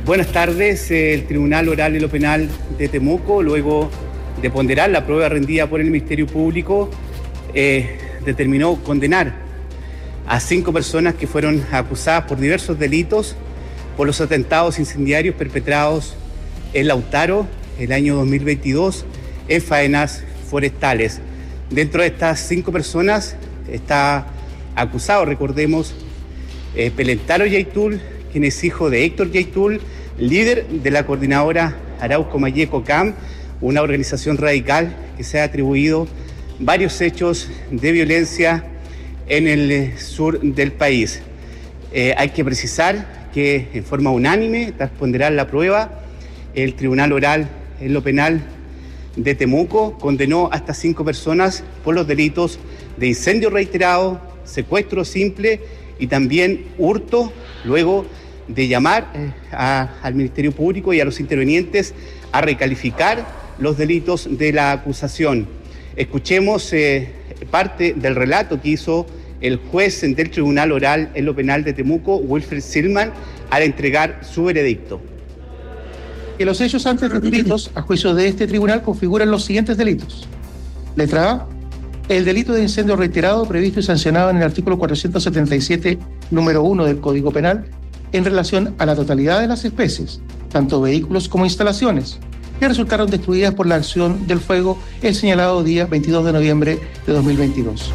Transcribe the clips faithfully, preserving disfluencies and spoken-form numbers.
Buenas tardes. El Tribunal Oral en lo Penal de Temuco, luego de ponderar la prueba rendida por el Ministerio Público, eh, determinó condenar a cinco personas que fueron acusadas por diversos delitos por los atentados incendiarios perpetrados en Lautaro el año dos mil veintidós en faenas forestales. Dentro de estas cinco personas está acusado, recordemos, eh, Pelentaro Yaitul, quien es hijo de Héctor Yaitul, líder de la coordinadora Arauco Mayeco C A M, una organización radical que se ha atribuido varios hechos de violencia en el sur del país. Eh, hay que precisar que en forma unánime, tras ponderar la prueba, el Tribunal Oral en lo Penal de Temuco condenó a estas cinco personas por los delitos de incendio reiterado, secuestro simple y también hurto, luego de llamar eh, a, al Ministerio Público y a los intervenientes a recalificar los delitos de la acusación. Escuchemos eh, parte del relato que hizo el juez del Tribunal Oral en lo Penal de Temuco, Wilfred Silman, al entregar su veredicto. Que los hechos antes descritos a juicio de este tribunal configuran los siguientes delitos. Letra A. El delito de incendio reiterado previsto y sancionado en el artículo cuatrocientos setenta y siete, número uno del Código Penal, en relación a la totalidad de las especies, tanto vehículos como instalaciones, que resultaron destruidas por la acción del fuego el señalado día veintidós de noviembre de dos mil veintidós.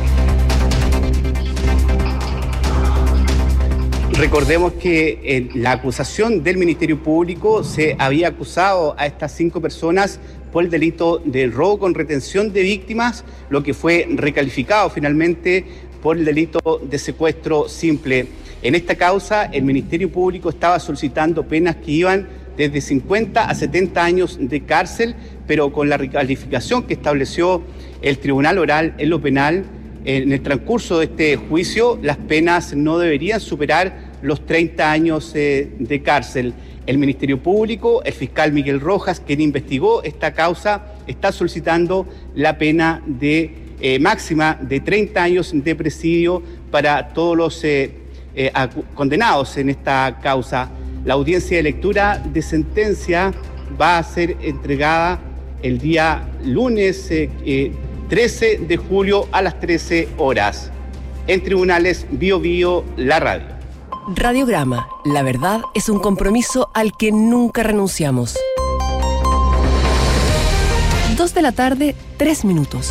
Recordemos que en la acusación del Ministerio Público se había acusado a estas cinco personas por el delito de robo con retención de víctimas, lo que fue recalificado finalmente por el delito de secuestro simple. En esta causa, el Ministerio Público estaba solicitando penas que iban desde cincuenta a setenta años de cárcel, pero con la recalificación que estableció el Tribunal Oral en lo Penal, en el transcurso de este juicio, las penas no deberían superar los treinta años eh, de cárcel. El Ministerio Público, el fiscal Miguel Rojas, quien investigó esta causa, está solicitando la pena de eh, máxima de treinta años de presidio para todos los eh, eh, condenados en esta causa. La audiencia de lectura de sentencia va a ser entregada el día lunes eh, eh, trece de julio a las trece horas. En Tribunales Bio Bio, la radio. Radiograma, la verdad es un compromiso al que nunca renunciamos. Dos de la tarde, tres minutos.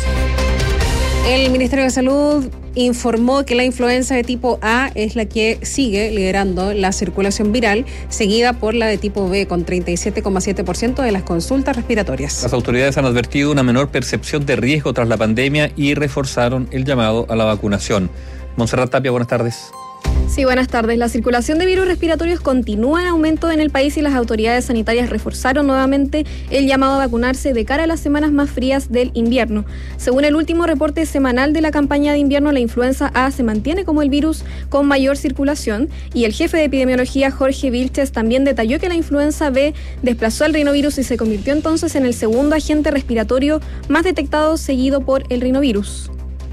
El Ministerio de Salud informó que la influenza de tipo A es la que sigue liderando la circulación viral, seguida por la de tipo B, con treinta y siete coma siete por ciento de las consultas respiratorias. Las autoridades han advertido una menor percepción de riesgo tras la pandemia y reforzaron el llamado a la vacunación. Montserrat Tapia, buenas tardes. Sí, buenas tardes. La circulación de virus respiratorios continúa en aumento en el país y las autoridades sanitarias reforzaron nuevamente el llamado a vacunarse de cara a las semanas más frías del invierno. Según el último reporte semanal de la campaña de invierno, la influenza A se mantiene como el virus con mayor circulación y el jefe de epidemiología, Jorge Vilches, también detalló que la influenza B desplazó al rinovirus y se convirtió entonces en el segundo agente respiratorio más detectado, seguido por el rinovirus.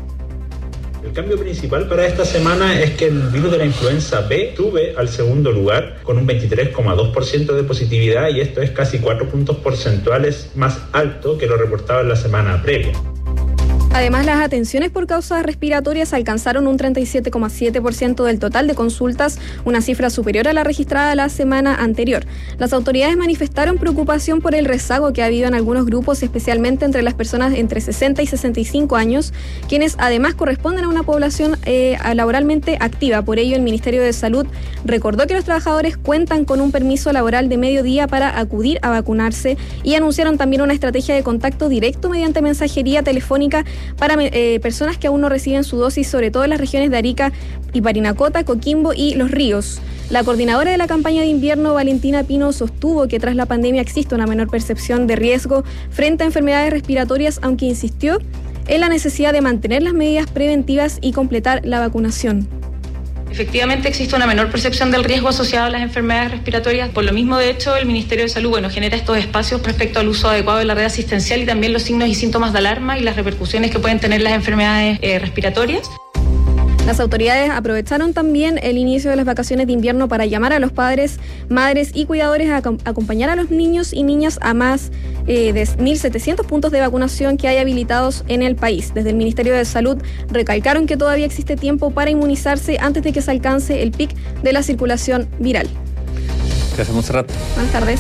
El cambio principal para esta semana es que el virus de la influenza B sube al segundo lugar con un veintitrés coma dos por ciento de positividad y esto es casi cuatro puntos porcentuales más alto que lo reportado en la semana previa. Además, las atenciones por causas respiratorias alcanzaron un treinta y siete coma siete por ciento del total de consultas, una cifra superior a la registrada la semana anterior. Las autoridades manifestaron preocupación por el rezago que ha habido en algunos grupos, especialmente entre las personas entre sesenta y sesenta y cinco años, quienes además corresponden a una población eh, laboralmente activa. Por ello, el Ministerio de Salud recordó que los trabajadores cuentan con un permiso laboral de medio día para acudir a vacunarse y anunciaron también una estrategia de contacto directo mediante mensajería telefónica para eh, personas que aún no reciben su dosis, sobre todo en las regiones de Arica y Parinacota, Coquimbo y Los Ríos. La coordinadora de la campaña de invierno, Valentina Pino, sostuvo que tras la pandemia existe una menor percepción de riesgo frente a enfermedades respiratorias, aunque insistió en la necesidad de mantener las medidas preventivas y completar la vacunación. Efectivamente existe una menor percepción del riesgo asociado a las enfermedades respiratorias. Por lo mismo, de hecho, el Ministerio de Salud bueno, genera estos espacios respecto al uso adecuado de la red asistencial y también los signos y síntomas de alarma y las repercusiones que pueden tener las enfermedades eh, respiratorias. Las autoridades aprovecharon también el inicio de las vacaciones de invierno para llamar a los padres, madres y cuidadores a acompañar a los niños y niñas a más eh, de mil setecientos puntos de vacunación que hay habilitados en el país. Desde el Ministerio de Salud recalcaron que todavía existe tiempo para inmunizarse antes de que se alcance el pic de la circulación viral. Gracias, Montserrat. Buenas tardes.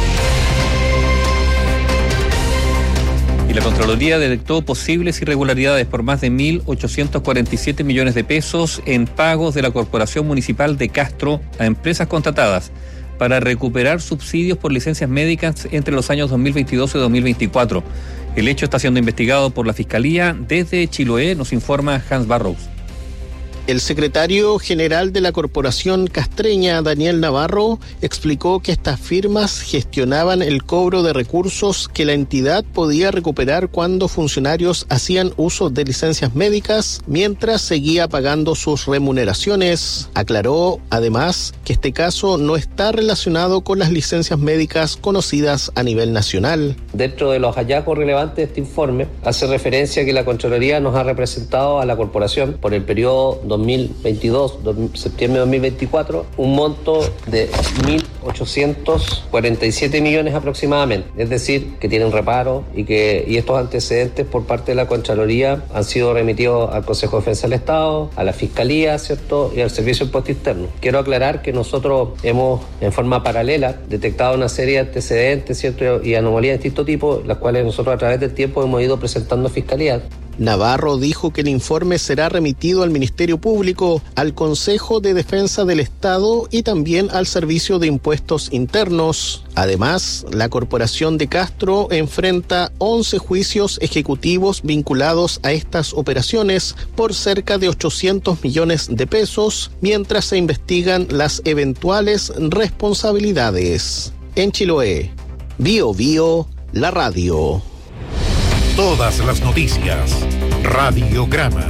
Y la Contraloría detectó posibles irregularidades por más de mil ochocientos cuarenta y siete millones de pesos en pagos de la Corporación Municipal de Castro a empresas contratadas para recuperar subsidios por licencias médicas entre los años dos mil veintidós y dos mil veinticuatro. El hecho está siendo investigado por la Fiscalía. Desde Chiloé nos informa Hans Barrows. El secretario general de la Corporación Castreña, Daniel Navarro, explicó que estas firmas gestionaban el cobro de recursos que la entidad podía recuperar cuando funcionarios hacían uso de licencias médicas mientras seguía pagando sus remuneraciones. Aclaró, además, que este caso no está relacionado con las licencias médicas conocidas a nivel nacional. Dentro de los hallazgos relevantes de este informe, hace referencia a que la Contraloría nos ha representado a la Corporación por el periodo dos mil veintidós, septiembre de dos mil veinticuatro, un monto de mil ochocientos cuarenta y siete millones aproximadamente. Es decir, que tienen reparo y que y estos antecedentes por parte de la Contraloría han sido remitidos al Consejo de Defensa del Estado, a la Fiscalía, ¿cierto? Y al Servicio de Impuesto Interno. Quiero aclarar que nosotros hemos, en forma paralela, detectado una serie de antecedentes, ¿cierto? Y anomalías de distinto tipo, las cuales nosotros a través del tiempo hemos ido presentando a Fiscalía. Navarro dijo que el informe será remitido al Ministerio Público, al Consejo de Defensa del Estado y también al Servicio de Impuestos Internos. Además, la Corporación de Castro enfrenta once juicios ejecutivos vinculados a estas operaciones por cerca de ochocientos millones de pesos, mientras se investigan las eventuales responsabilidades. En Chiloé, Bio Bio, la radio. Todas las noticias. Radiograma.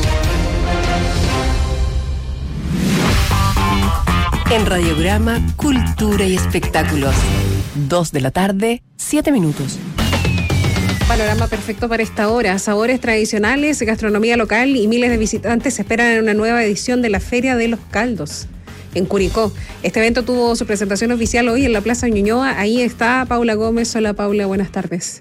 En Radiograma, cultura y espectáculos. Dos de la tarde, siete minutos. Panorama perfecto para esta hora. Sabores tradicionales, gastronomía local y miles de visitantes esperan en una nueva edición de la Feria de los Caldos en Curicó. Este evento tuvo su presentación oficial hoy en la Plaza Ñuñoa. Ahí está Paula Gómez. Hola Paula, buenas tardes.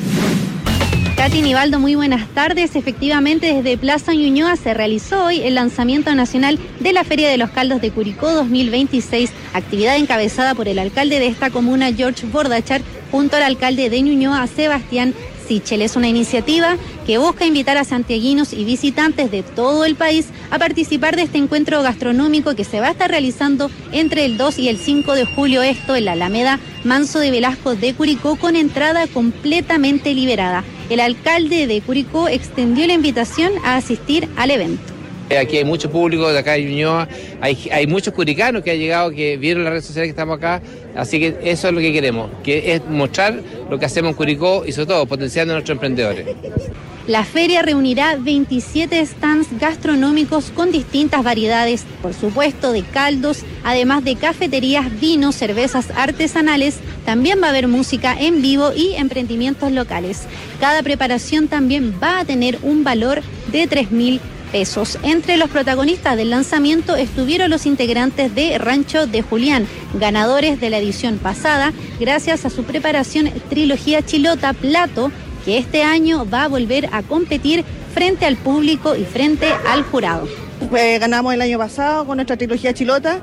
Katy, Nivaldo, muy buenas tardes. Efectivamente, desde Plaza Ñuñoa se realizó hoy el lanzamiento nacional de la Feria de los Caldos de Curicó dos mil veintiséis, actividad encabezada por el alcalde de esta comuna, George Bordachar, junto al alcalde de Ñuñoa, Sebastián Sichel. Es una iniciativa que busca invitar a santiaguinos y visitantes de todo el país a participar de este encuentro gastronómico que se va a estar realizando entre el dos y el cinco de julio, esto en la Alameda Manso de Velasco de Curicó, con entrada completamente liberada. El alcalde de Curicó extendió la invitación a asistir al evento. Aquí hay mucho público de acá de Ñuñoa, hay, hay muchos curicanos que han llegado, que vieron las redes sociales que estamos acá, así que eso es lo que queremos, que es mostrar lo que hacemos en Curicó y sobre todo potenciando a nuestros emprendedores. La feria reunirá veintisiete stands gastronómicos con distintas variedades, por supuesto de caldos, además de cafeterías, vinos, cervezas artesanales. También va a haber música en vivo y emprendimientos locales. Cada preparación también va a tener un valor de tres mil pesos. Entre los protagonistas del lanzamiento estuvieron los integrantes de Rancho de Julián, ganadores de la edición pasada, gracias a su preparación Trilogía Chilota Plato, que este año va a volver a competir frente al público y frente al jurado. Eh, ganamos el año pasado con nuestra Trilogía Chilota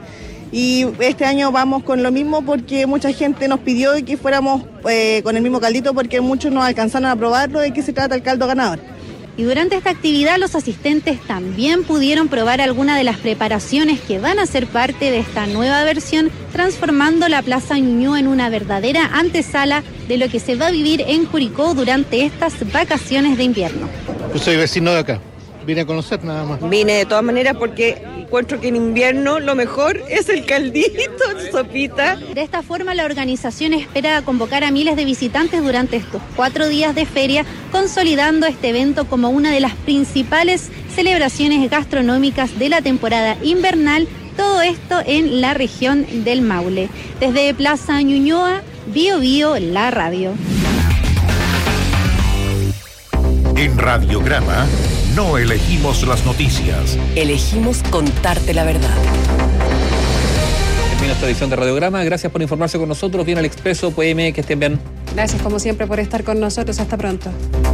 y este año vamos con lo mismo porque mucha gente nos pidió que fuéramos eh, con el mismo caldito porque muchos no alcanzaron a probarlo de qué se trata el caldo ganador. Y durante esta actividad los asistentes también pudieron probar algunas de las preparaciones que van a ser parte de esta nueva versión, transformando la Plaza Ñuñoa en una verdadera antesala de lo que se va a vivir en Curicó durante estas vacaciones de invierno. Yo soy vecino de acá, vine a conocer nada más. Vine de todas maneras porque encuentro que en invierno lo mejor es el caldito, sopita. De esta forma la organización espera convocar a miles de visitantes durante estos cuatro días de feria, consolidando este evento como una de las principales celebraciones gastronómicas de la temporada invernal, todo esto en la región del Maule. Desde Plaza Ñuñoa, Bio Bio, la radio. En Radiograma, no elegimos las noticias. Elegimos contarte la verdad. Termina esta edición de Radiograma. Gracias por informarse con nosotros. Viene el Expreso P M. Que estén bien. Gracias como siempre por estar con nosotros. Hasta pronto.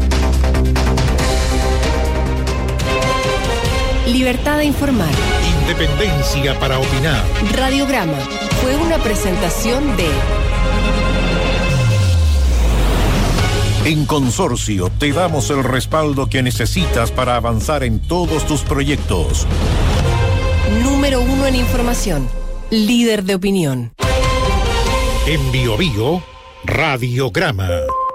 Libertad de informar. Independencia para opinar. Radiograma fue una presentación de... En Consorcio te damos el respaldo que necesitas para avanzar en todos tus proyectos. Número uno en información. Líder de opinión. En Bio Bio, Radiograma.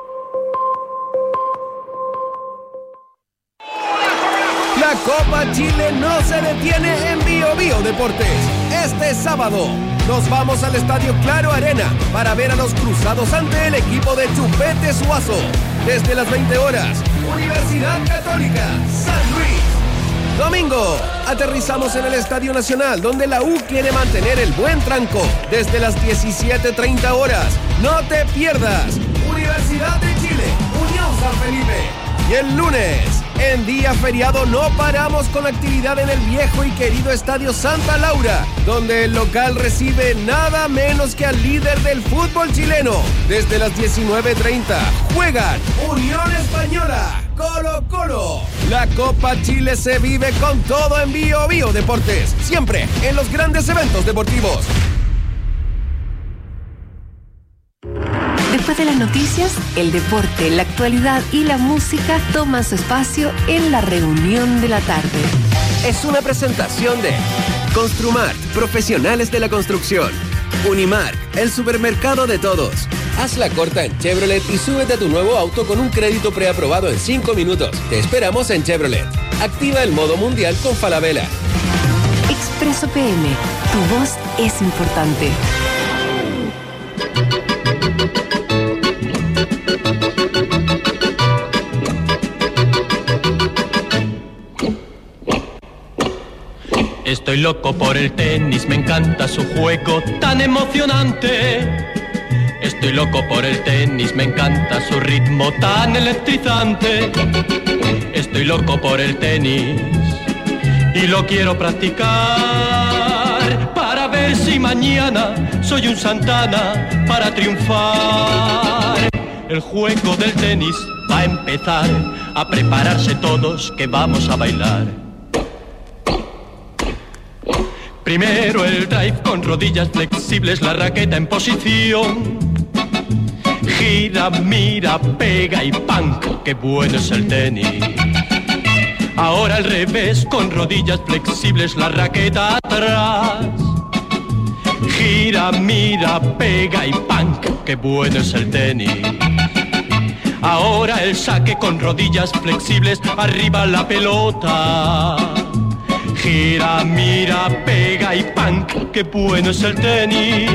La Copa Chile no se detiene en Bio Bio Deportes. Este sábado nos vamos al Estadio Claro Arena para ver a los cruzados ante el equipo de Chupete Suazo. Desde las veinte horas, Universidad Católica, San Luis. Domingo, aterrizamos en el Estadio Nacional, donde la U quiere mantener el buen tranco. Desde las diecisiete treinta horas, no te pierdas. Universidad de Chile, Unión San Felipe. Y el lunes, en día feriado, no paramos con actividad en el viejo y querido Estadio Santa Laura, donde el local recibe nada menos que al líder del fútbol chileno. Desde las diecinueve treinta, juegan Unión Española, Colo Colo. La Copa Chile se vive con todo en Bio Bio Deportes, siempre en los grandes eventos deportivos. Después de las noticias, el deporte, la actualidad y la música toman su espacio en la reunión de la tarde. Es una presentación de Construmart, profesionales de la construcción. Unimark, el supermercado de todos. Haz la corta en Chevrolet y súbete a tu nuevo auto con un crédito preaprobado en cinco minutos. Te esperamos en Chevrolet. Activa el modo mundial con Falabella. Expreso P M. Tu voz es importante. Estoy loco por el tenis, me encanta su juego tan emocionante. Estoy loco por el tenis, me encanta su ritmo tan electrizante. Estoy loco por el tenis y lo quiero practicar para ver si mañana soy un Santana para triunfar. El juego del tenis va a empezar, a prepararse todos que vamos a bailar. Primero el drive con rodillas flexibles, la raqueta en posición. Gira, mira, pega y ¡pam! ¡Qué bueno es el tenis! Ahora al revés con rodillas flexibles, la raqueta atrás. Gira, mira, pega y ¡pam! ¡Qué bueno es el tenis! Ahora el saque con rodillas flexibles, arriba la pelota. Gira, mira, pega y ¡pam! ¡Qué bueno es el tenis!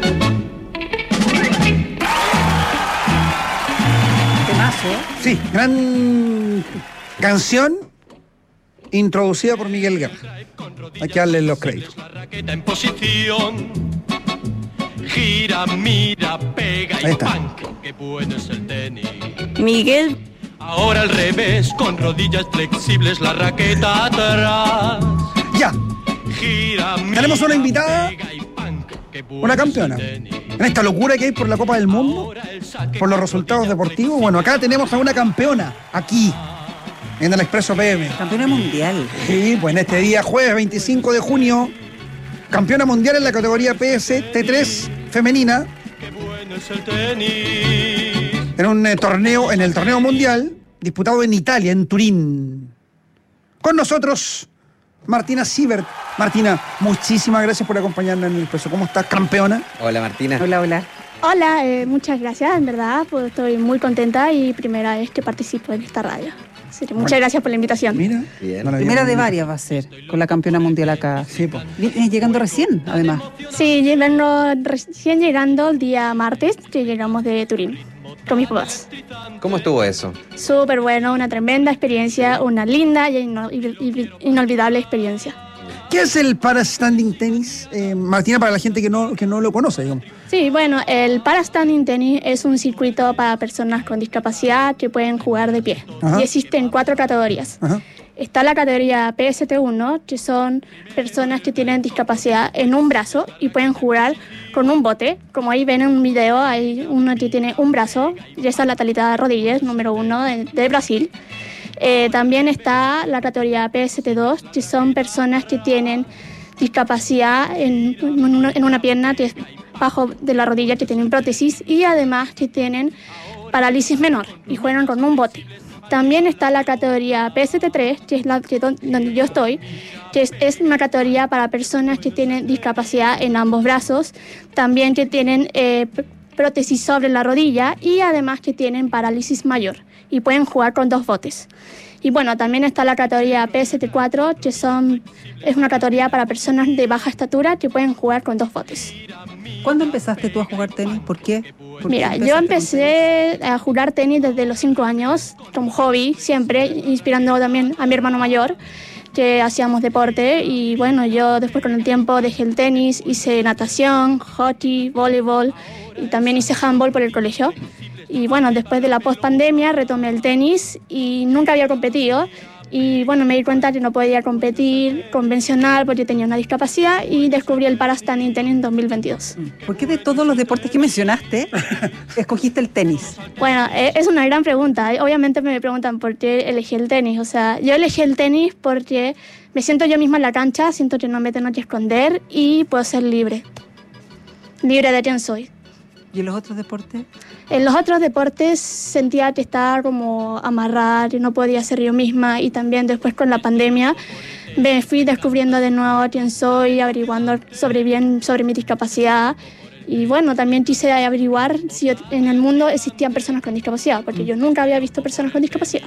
Temazo. Sí, gran canción introducida por Miguel Guerra. Hay que darle los créditos. En posición. Gira, mira, pega y ¡pam! ¡Qué bueno es el tenis! Miguel. Ahora al revés, con rodillas flexibles, la raqueta atrás. Ya. Gira, tenemos una invitada, una campeona. En esta locura que hay por la Copa del Mundo, por los resultados deportivos. Bueno, acá tenemos a una campeona, aquí, en el Expreso P M. Campeona mundial. Sí, pues en este día, jueves veinticinco de junio, campeona mundial en la categoría P S T tres femenina. En un eh, torneo, en el torneo mundial, disputado en Italia, en Turín. Con nosotros, Martina Siebert. Martina, muchísimas gracias por acompañarnos en el Expreso. ¿Cómo estás, campeona? Hola, Martina. Hola, hola. Hola, eh, muchas gracias, en verdad, pues estoy muy contenta y primera vez que participo en esta radio. Así que muchas bueno. gracias por la invitación. Mira, bien. Primera de varias va a ser, con la campeona mundial acá. Sí, pues. Vienes llegando recién, además. Sí, llegando, recién llegando el día martes, que llegamos de Turín, con mis papás. ¿Cómo estuvo eso? Súper bueno, una tremenda experiencia, una linda y inolvidable experiencia. ¿Qué es el para-standing tenis, eh, Martina, para la gente que no, que no lo conoce, digamos? Sí, bueno, el para-standing tenis es un circuito para personas con discapacidad que pueden jugar de pie. Ajá. Y existen cuatro categorías. Ajá. Está la categoría P S T uno, que son personas que tienen discapacidad en un brazo y pueden jugar con un bote. Como ahí ven en un video, hay uno que tiene un brazo, y esa es la Thalita Rodríguez, número uno de, de Brasil. Eh, también está la categoría P S T dos, que son personas que tienen discapacidad en, en, una, en una pierna que es bajo de la rodilla, que tienen prótesis, y además que tienen parálisis menor y juegan con un bote. También está la categoría P S T tres, que es la que donde yo estoy, que es, es una categoría para personas que tienen discapacidad en ambos brazos, también que tienen eh, prótesis sobre la rodilla y además que tienen parálisis mayor y pueden jugar con dos botes. Y bueno, también está la categoría P S T cuatro, que son, es una categoría para personas de baja estatura que pueden jugar con dos botes. ¿Cuándo empezaste tú a jugar tenis? ¿Por qué? ¿Por Mira, qué yo empecé a jugar tenis desde los cinco años, como hobby, siempre, inspirando también a mi hermano mayor, que hacíamos deporte. Y bueno, yo después con el tiempo dejé el tenis, hice natación, hockey, voleibol y también hice handball por el colegio. Y bueno, después de la post-pandemia retomé el tenis y nunca había competido. Y bueno, me di cuenta que no podía competir convencional porque tenía una discapacidad y descubrí el para-standing tenis en dos mil veintidós. ¿Por qué de todos los deportes que mencionaste escogiste el tenis? Bueno, es una gran pregunta. Obviamente me preguntan por qué elegí el tenis. O sea, yo elegí el tenis porque me siento yo misma en la cancha, siento que no me tengo que esconder y puedo ser libre. Libre de quién soy. ¿Y en los otros deportes? En los otros deportes sentía que estaba como amarrada, que no podía ser yo misma, y también después con la pandemia me fui descubriendo de nuevo quién soy, averiguando sobre bien sobre mi discapacidad. Y bueno, también quise averiguar si en el mundo existían personas con discapacidad, porque yo nunca había visto personas con discapacidad.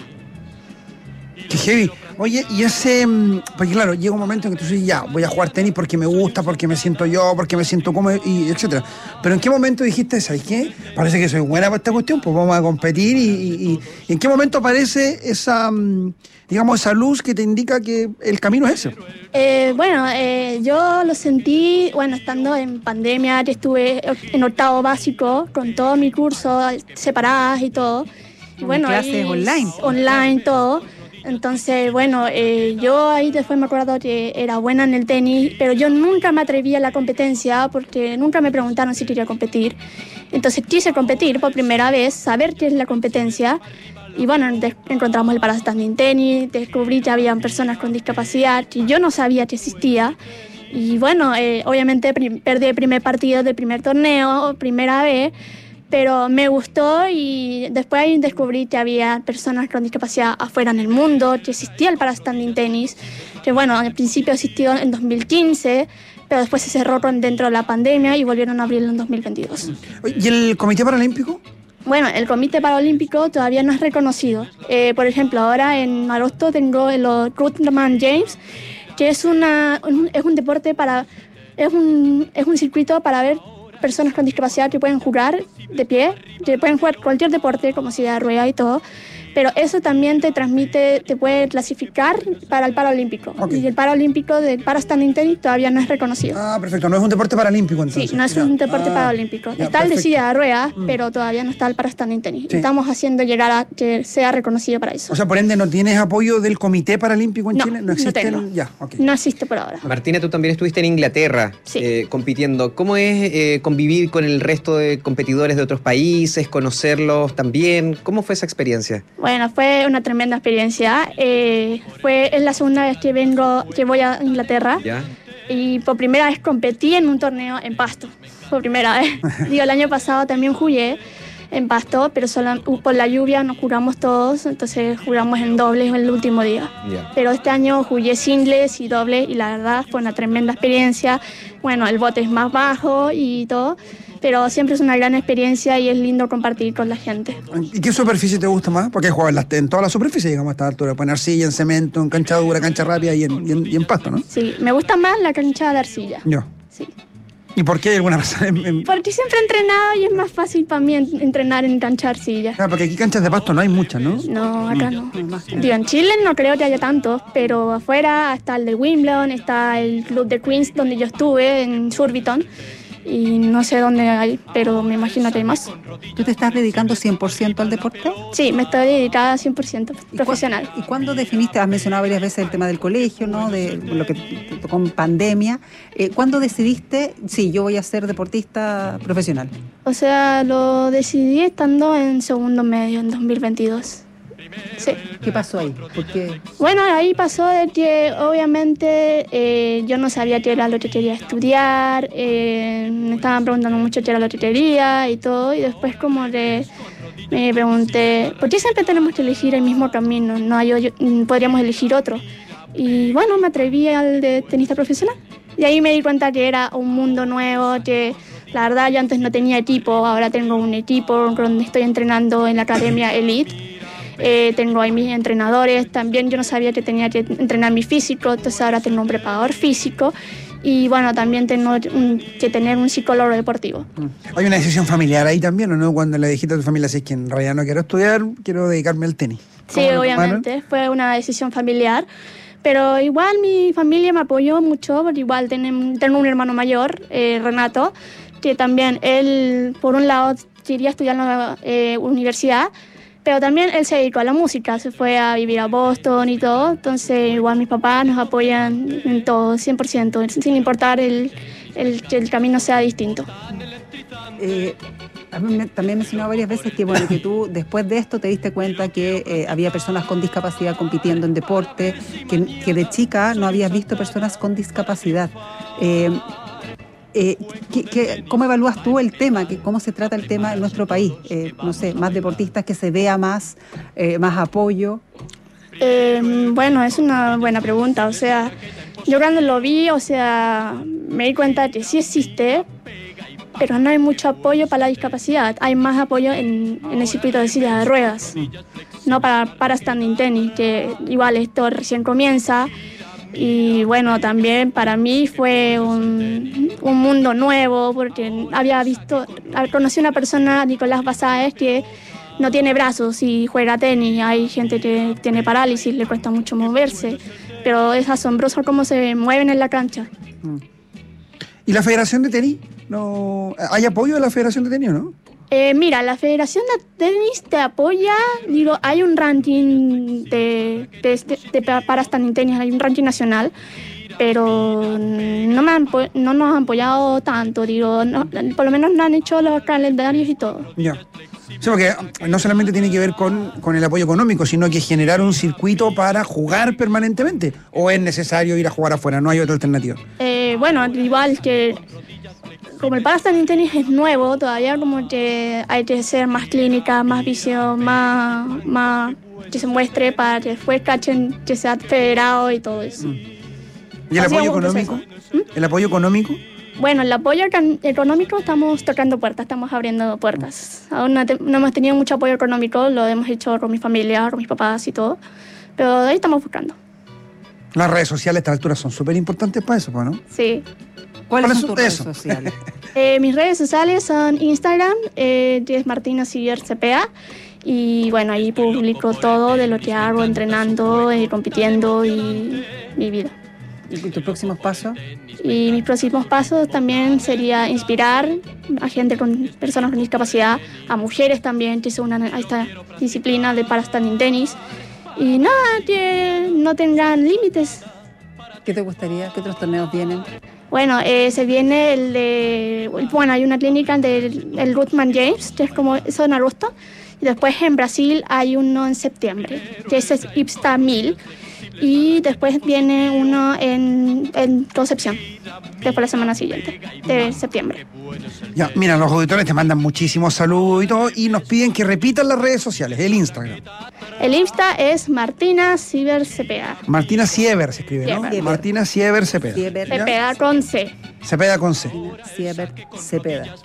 Qué heavy. Oye, y ese... Porque claro, llega un momento en que tú dices, ya, voy a jugar tenis porque me gusta, porque me siento yo, porque me siento cómodo, y etcétera. Pero ¿en qué momento dijiste, ¿sabes qué? Parece que soy buena para esta cuestión, pues vamos a competir. Y, y, y ¿en qué momento aparece esa, digamos, esa luz que te indica que el camino es ese? Eh, bueno, eh, yo lo sentí, bueno, estando en pandemia, que estuve en octavo básico, con todo mi curso, separadas y todo. Y bueno, clases ahí, online. Online, todo. Entonces, bueno, eh, yo ahí después me acuerdo que era buena en el tenis, pero yo nunca me atreví a la competencia porque nunca me preguntaron si quería competir. Entonces quise competir por primera vez, saber qué es la competencia. Y bueno, de- encontramos el para-standing tenis, descubrí que había personas con discapacidad que yo no sabía que existía. Y bueno, eh, obviamente prim- perdí el primer partido del primer torneo, primera vez, pero me gustó y después ahí descubrí que había personas con discapacidad afuera en el mundo, que existía el para-standing tenis, que bueno, al principio existió en dos mil quince, pero después se cerró con- dentro de la pandemia y volvieron a abrirlo en dos mil veintidós. ¿Y el Comité Paralímpico? Bueno, el Comité Paralímpico todavía no es reconocido. Eh, por ejemplo, ahora en agosto tengo el Rutherford James, que es, una, un, es un deporte para... Es un, es un circuito para ver personas con discapacidad que pueden jugar de pie, que pueden jugar cualquier deporte, como silla de rueda y todo, pero eso también te transmite, te puede clasificar para el Paralímpico. Okay. Y el Paralímpico de para-standing tenis todavía no es reconocido. Ah, perfecto, no es un deporte paralímpico entonces. Sí, no es ya. un deporte ah, paralímpico. Ya, está el de perfecto. silla de ruedas, Mm. pero todavía no está el para-standing tenis. Sí. Estamos haciendo llegar a que sea reconocido para eso. O sea, por ende, ¿no tienes apoyo del Comité Paralímpico en No, Chile? no existe tengo. el- Ya, ok. No existe por ahora. Martina, tú también estuviste en Inglaterra eh, compitiendo. ¿Cómo es eh, convivir con el resto de competidores de otros países, conocerlos también? ¿Cómo fue esa experiencia? Bueno, fue una tremenda experiencia. Eh, fue, es la segunda vez que vengo, que voy a Inglaterra. ¿Ya? Y por primera vez competí en un torneo en Pasto. Por primera vez. Digo, el año pasado también jugué en Pasto, pero solo, por la lluvia nos jugamos todos, entonces jugamos en dobles el último día. Ya. Pero este año jugué singles y dobles y la verdad fue una tremenda experiencia. Bueno, el bote es más bajo y todo, pero siempre es una gran experiencia y es lindo compartir con la gente. ¿Y qué superficie te gusta más? Porque juegas en, las- en todas las superficies, digamos, a esta altura. Pueden arcilla, en cemento, en cancha dura, cancha rápida y en, y en, y en pasto, ¿no? Sí, me gusta más la cancha de arcilla. Yo. Sí. ¿Y por qué hay alguna razón? En- en- Porque siempre he entrenado y es más fácil para mí en- entrenar en cancha de arcilla. Ah, porque aquí canchas de pasto no hay muchas, ¿no? No, acá no. Digo, en Chile no creo que haya tantos, pero afuera está el de Wimbledon, está el club de Queens donde yo estuve, en Surbiton. y no sé dónde hay, pero me imagino que hay más. ¿Tú te estás dedicando cien por ciento al deporte? Sí, me estoy dedicada cien por ciento profesional. ¿Y cuándo definiste? Has mencionado varias veces el tema del colegio, ¿no? De lo que te tocó en pandemia. Eh, ¿Cuándo decidiste, sí, yo voy a ser deportista profesional? O sea, lo decidí estando en segundo medio, en dos mil veintidós. Sí. ¿Qué pasó ahí? ¿Por qué? Bueno, ahí pasó de que obviamente eh, yo no sabía qué era lo que quería estudiar, eh, me estaban preguntando mucho qué era lo que quería y todo, y después como que me pregunté, ¿por qué siempre tenemos que elegir el mismo camino? No hay, yo, podríamos elegir otro. Y bueno, me atreví al de tenista profesional. Y ahí me di cuenta que era un mundo nuevo, que la verdad yo antes no tenía equipo, ahora tengo un equipo donde estoy entrenando en la academia Elite. Eh, tengo ahí mis entrenadores, también yo no sabía que tenía que entrenar mi físico, entonces ahora tengo un preparador físico y bueno, también tengo un, que tener un psicólogo deportivo. Hay una decisión familiar ahí también, ¿o no? Cuando le dijiste a tu familia, si es que en realidad no quiero estudiar, quiero dedicarme al tenis. Sí, obviamente, fue una decisión familiar, pero igual mi familia me apoyó mucho, porque igual tengo, tengo un hermano mayor, eh, Renato, que también él, por un lado, quería estudiar en la eh, universidad, pero también él se dedicó a la música, se fue a vivir a Boston y todo, entonces igual mis papás nos apoyan en todo, cien por ciento, sin importar el, el, que el camino sea distinto. Eh, a mí me, también mencionado varias veces que, bueno, que tú después de esto te diste cuenta que eh, había personas con discapacidad compitiendo en deporte, que, que de chica no habías visto personas con discapacidad. Eh, Eh, ¿qué, qué, ¿Cómo evalúas tú el tema? ¿Qué, ¿Cómo se trata el tema en nuestro país? Eh, no sé, más deportistas, que se vea más, eh, más apoyo. Eh, bueno, es una buena pregunta. O sea, yo cuando lo vi, o sea, me di cuenta que sí existe, pero no hay mucho apoyo para la discapacidad. Hay más apoyo en, en el circuito de silla de ruedas, no para, para standing tenis, que igual esto recién comienza. Y bueno, también para mí fue un, un mundo nuevo, porque había visto, conocí a una persona, Nicolás Basáez, que no tiene brazos y juega tenis. Hay gente que tiene parálisis, le cuesta mucho moverse, pero es asombroso cómo se mueven en la cancha. ¿Y la Federación de Tenis? No, ¿hay apoyo de la Federación de Tenis o no? Eh, mira, la Federación de Tenis te apoya, digo, hay un ranking de, de, de, de para standing tenis, hay un ranking nacional, pero no, me han, no nos han apoyado tanto, digo, no, por lo menos no han hecho los calendarios y todo. Ya. Sí, porque no solamente tiene que ver con, con el apoyo económico, sino que generar un circuito para jugar permanentemente, o es necesario ir a jugar afuera, no hay otra alternativa. Eh, bueno, igual que como el para standing tenis es nuevo, todavía como que hay que hacer más clínica, más visión, más, más que se muestre para que después cachen que sea federado y todo eso. Mm. ¿Y el apoyo económico? ¿Mm? ¿El apoyo económico? Bueno, el apoyo económico estamos tocando puertas, estamos abriendo puertas. Aún no, te, no hemos tenido mucho apoyo económico, lo hemos hecho con mi familia, con mis papás y todo, pero de ahí estamos buscando. Las redes sociales a esta altura son súper importantes para eso, ¿no? Sí. ¿Cuáles son tus redes sociales? eh, mis redes sociales son Instagram, eh, que es Martina Siver C P A, y bueno, ahí publico todo de lo que hago, entrenando, eh, compitiendo y mi vida. ¿Y tus próximos pasos? Y mis próximos pasos también sería inspirar a gente con personas con discapacidad, a mujeres también que se unan a esta disciplina de para standing tenis. Y nada, que no tengan límites. ¿Qué te gustaría? ¿Qué otros torneos vienen? Bueno, eh, se viene el de... Bueno, hay una clínica del el Ruthman James, que es como eso en agosto. Y después en Brasil hay uno en septiembre, que ese es IPSTA mil. Y después viene uno en, en Concepción, después la semana siguiente, de septiembre. Ya, mira, los auditores te mandan muchísimos saludos y todo, y nos piden que repitan las redes sociales, el Instagram. El Insta es Martina Siver C P A. Martina Siever se escribe, ¿no? Siever. Martina Siever Cepeda. Siever. Cepeda con C. Cepeda con C. Siever Cepeda.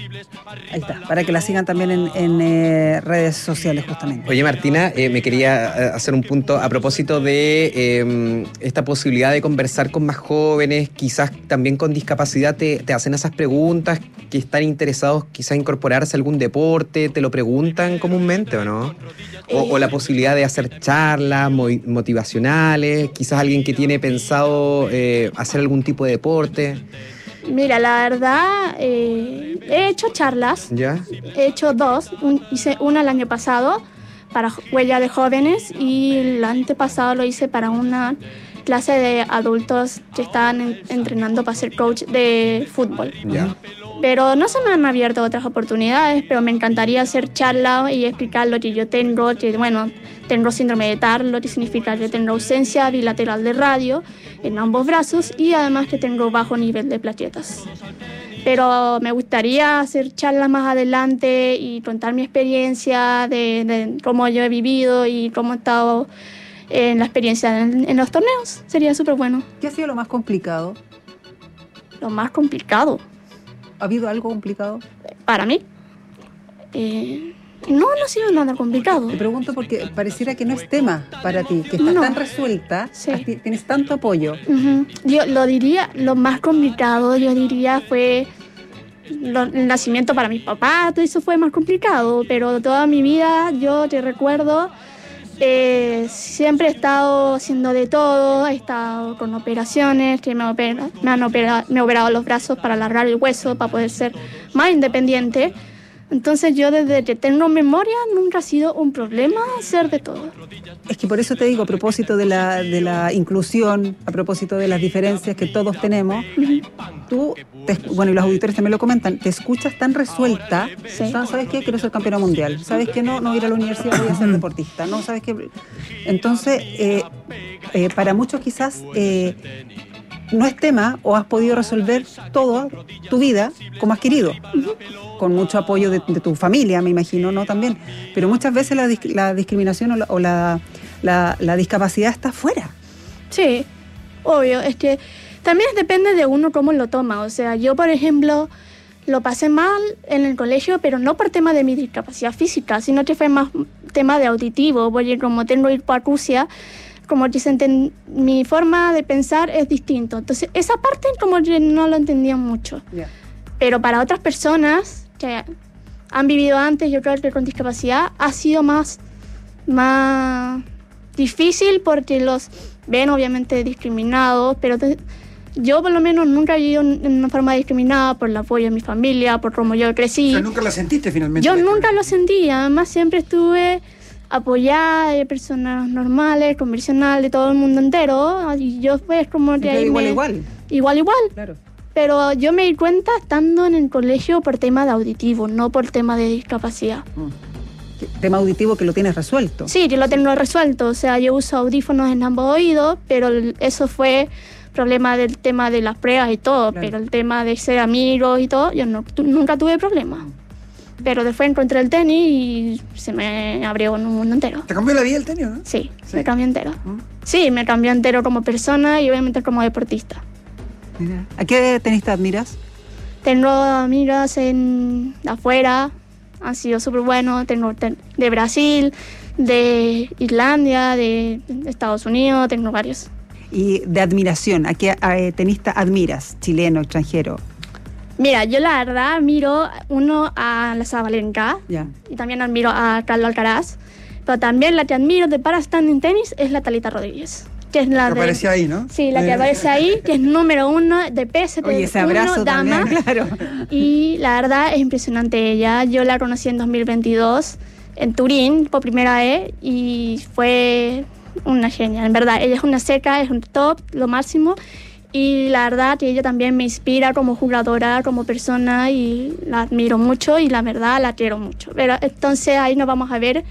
Ahí está, para que la sigan también en, en eh, redes sociales justamente. Oye, Martina, eh, me quería hacer un punto a propósito de eh, esta posibilidad de conversar con más jóvenes, quizás también con discapacidad, te, te hacen esas preguntas, que están interesados quizás en incorporarse a algún deporte, te lo preguntan comúnmente, ¿o no? O, o la posibilidad de hacer charlas motivacionales, quizás alguien que tiene pensado eh, hacer algún tipo de deporte. Mira, la verdad, eh, he hecho charlas. ¿Ya? He hecho dos. Un, hice una el año pasado para Huella de Jóvenes y el antepasado lo hice para una clase de adultos que estaban en, entrenando para ser coach de fútbol. Ya. Pero no se me han abierto otras oportunidades, pero me encantaría hacer charlas y explicar lo que yo tengo, que bueno, tengo síndrome de T A R, lo que significa que tengo ausencia bilateral de radio en ambos brazos y además que tengo bajo nivel de plaquetas. Pero me gustaría hacer charlas más adelante y contar mi experiencia de, de cómo yo he vivido y cómo he estado en la experiencia en, en los torneos. Sería súper bueno. ¿Qué ha sido lo más complicado? Lo más complicado. ¿Ha habido algo complicado? Para mí. Eh, no, no ha sido nada complicado. Te pregunto porque pareciera que no es tema para ti, que estás No. tan resuelta, ti- tienes tanto apoyo. Uh-huh. Yo lo diría, lo más complicado, yo diría, fue lo- el nacimiento para mis papás, todo eso fue más complicado, pero toda mi vida, yo te recuerdo, eh, siempre he estado haciendo de todo, he estado con operaciones, que me, opera- me han opera- me he operado los brazos para alargar el hueso, para poder ser más independiente. Entonces yo desde que tengo memoria nunca ha sido un problema hacer de todo. Es que por eso te digo, a propósito de la, de la inclusión, a propósito de las diferencias que todos tenemos, tú, te- bueno, y los auditores también lo comentan, te escuchas tan resuelta, Sí. ¿sabes ¿sabes qué? Quiero ser campeona mundial, ¿sabes qué? No, no voy a ir a la universidad, voy a ser deportista, ¿no? ¿Sabes qué? Entonces, eh, eh, para muchos quizás eh, no es tema o has podido resolver toda tu vida como has querido. Con mucho apoyo de, de tu familia, me imagino, ¿no? También. Pero muchas veces la, dis- la discriminación o, la, o la, la, la discapacidad está fuera. Sí, obvio, es que también depende de uno cómo lo toma. O sea, yo, por ejemplo, lo pasé mal en el colegio, pero no por tema de mi discapacidad física, sino que fue más tema de auditivo, porque como tengo hipoacusia, como que se enten- mi forma de pensar es distinto. Entonces, esa parte como que no lo entendía mucho. Yeah. Pero para otras personas que han vivido antes, yo creo que con discapacidad ha sido más, más difícil porque los ven obviamente discriminados, pero te- yo por lo menos nunca he vivido en una forma discriminada por el apoyo de mi familia, por cómo yo crecí. O sea, nunca la sentiste finalmente. Yo nunca lo sentí, además siempre estuve apoyada de personas normales, convencionales, de todo el mundo entero, y yo pues como que Siempre ahí igual, me- igual. Igual, igual. Claro. Pero yo me di cuenta estando en el colegio por tema de auditivo, no por tema de discapacidad. Tema auditivo que lo tienes resuelto. Sí, yo lo tengo resuelto, o sea, yo uso audífonos en ambos oídos, pero el- eso fue problema del tema de las pruebas y todo, Claro. pero el tema de ser amigos y todo, yo no, tu- nunca tuve problema. Pero después encontré el tenis y se me abrió en un mundo entero. ¿Te cambió la vida el tenis, no? Sí, me cambió entero. Sí, me cambió entero como persona y obviamente como deportista. Mira. ¿A qué tenista admiras? Tengo amigas en afuera, han sido súper buenos. Tengo ten- de Brasil, de Islandia, de Estados Unidos, tengo varios. Y de admiración, ¿a qué eh, tenista admiras? Chileno, extranjero. Mira, yo la verdad admiro uno a la Sabalenka Ya. y también admiro a Carlos Alcaraz, pero también la que admiro de para standing tenis es la Talita Rodríguez. Que es la Que de, aparece ahí, ¿no? Sí, la que Eh. aparece ahí, que es número uno de P S P Oye, ese abrazo uno, dama. también, claro. Y la verdad es impresionante ella. Yo la conocí en dos mil veintidós en Turín por primera vez y fue una genia. En verdad, ella es una seca, es un top, lo máximo. Y la verdad que ella también me inspira como jugadora, como persona y la admiro mucho y la verdad la quiero mucho. Pero entonces ahí nos vamos a ver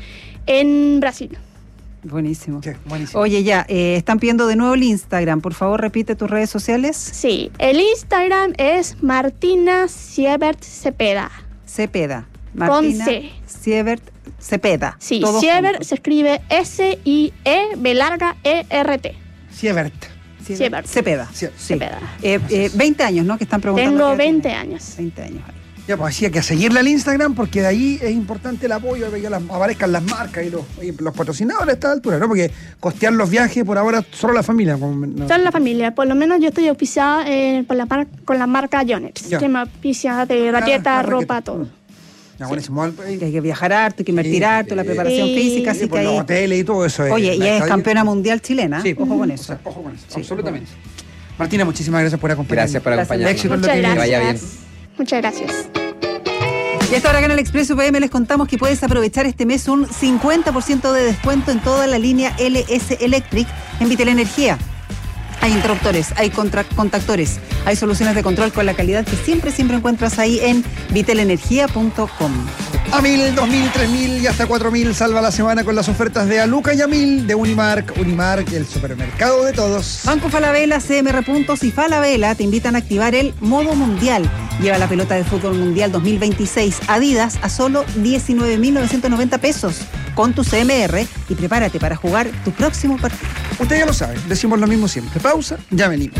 en Brasil. Buenísimo. Sí, buenísimo. Oye, ya, eh, están pidiendo de nuevo el Instagram. Por favor, repite tus redes sociales. Sí, el Instagram es Martina Siebert Cepeda. Cepeda. Con Martina C. Siebert Cepeda. Sí, Todo Siebert junto. se escribe S I E B larga E R T. Siebert. Siebert. Cepeda. Sie- Sí. Cepeda. Eh, eh, veinte años, ¿no? Que están preguntando. Tengo qué edad veinte tiene. años. veinte años. Ya, pues así hay que seguirle al Instagram porque de ahí es importante el apoyo, de que las- aparezcan las marcas y los, y los patrocinadores a esta altura, ¿no? Porque costear los viajes por ahora solo la familia. como- no. Son la familia, por lo menos yo estoy auspiciada eh, por la mar- con la marca Yonex, Ya. que me auspicia de Ah, raqueta, la ropa, raqueta. todo. Ya, buenísimo. Que hay que viajar harto, hay que invertir Sí, harto, la sí. preparación Sí. física, Sí, así por que los ahí. hoteles y todo eso. Oye, eh, y la es estadía. campeona mundial chilena. Sí, Ojo con o eso. sea, ojo con eso, Sí. absolutamente. Martina, muchísimas gracias por acompañarnos. Gracias por acompañarnos. Éxito en lo Muchas que viene. gracias. vaya bien. Muchas gracias. Y hasta ahora acá en el Express U P M les contamos que puedes aprovechar este mes un cincuenta por ciento de descuento en toda la línea L S Electric en Vitel Energía. Hay interruptores, hay contra- contactores, hay soluciones de control con la calidad que siempre, siempre encuentras ahí en vitelenergia punto com. A mil, dos mil, tres mil y hasta cuatro mil salva la semana con las ofertas de Aluca y a mil de Unimark. Unimark, el supermercado de todos. Banco Falabella, C M R Puntos y Falabella te invitan a activar el modo mundial. Lleva la pelota de fútbol mundial dos mil veintiséis Adidas a solo diecinueve mil novecientos noventa pesos con tu C M R y prepárate para jugar tu próximo partido. Usted ya lo sabe, decimos lo mismo siempre. Pausa, ya venimos.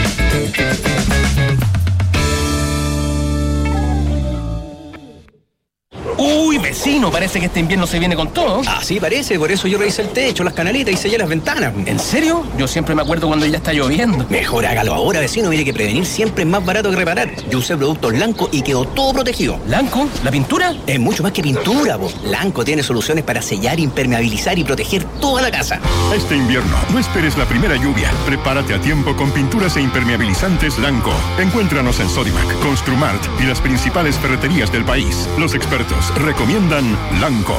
Uy, vecino, parece que este invierno se viene con todo. Así parece, por eso yo revisé el techo, las canaletas y sellé las ventanas. ¿En serio? Yo siempre me acuerdo cuando ya está lloviendo. Mejor hágalo ahora, vecino. Mire que prevenir siempre es más barato que reparar. Yo usé productos Lanco y quedó todo protegido. ¿Lanco? ¿La pintura? Es mucho más que pintura, vos. Lanco tiene soluciones para sellar, impermeabilizar y proteger toda la casa. Este invierno, no esperes la primera lluvia. Prepárate a tiempo con pinturas e impermeabilizantes Lanco. Encuéntranos en Sodimac, Construmart y las principales ferreterías del país. Los expertos recomiendan Lanco.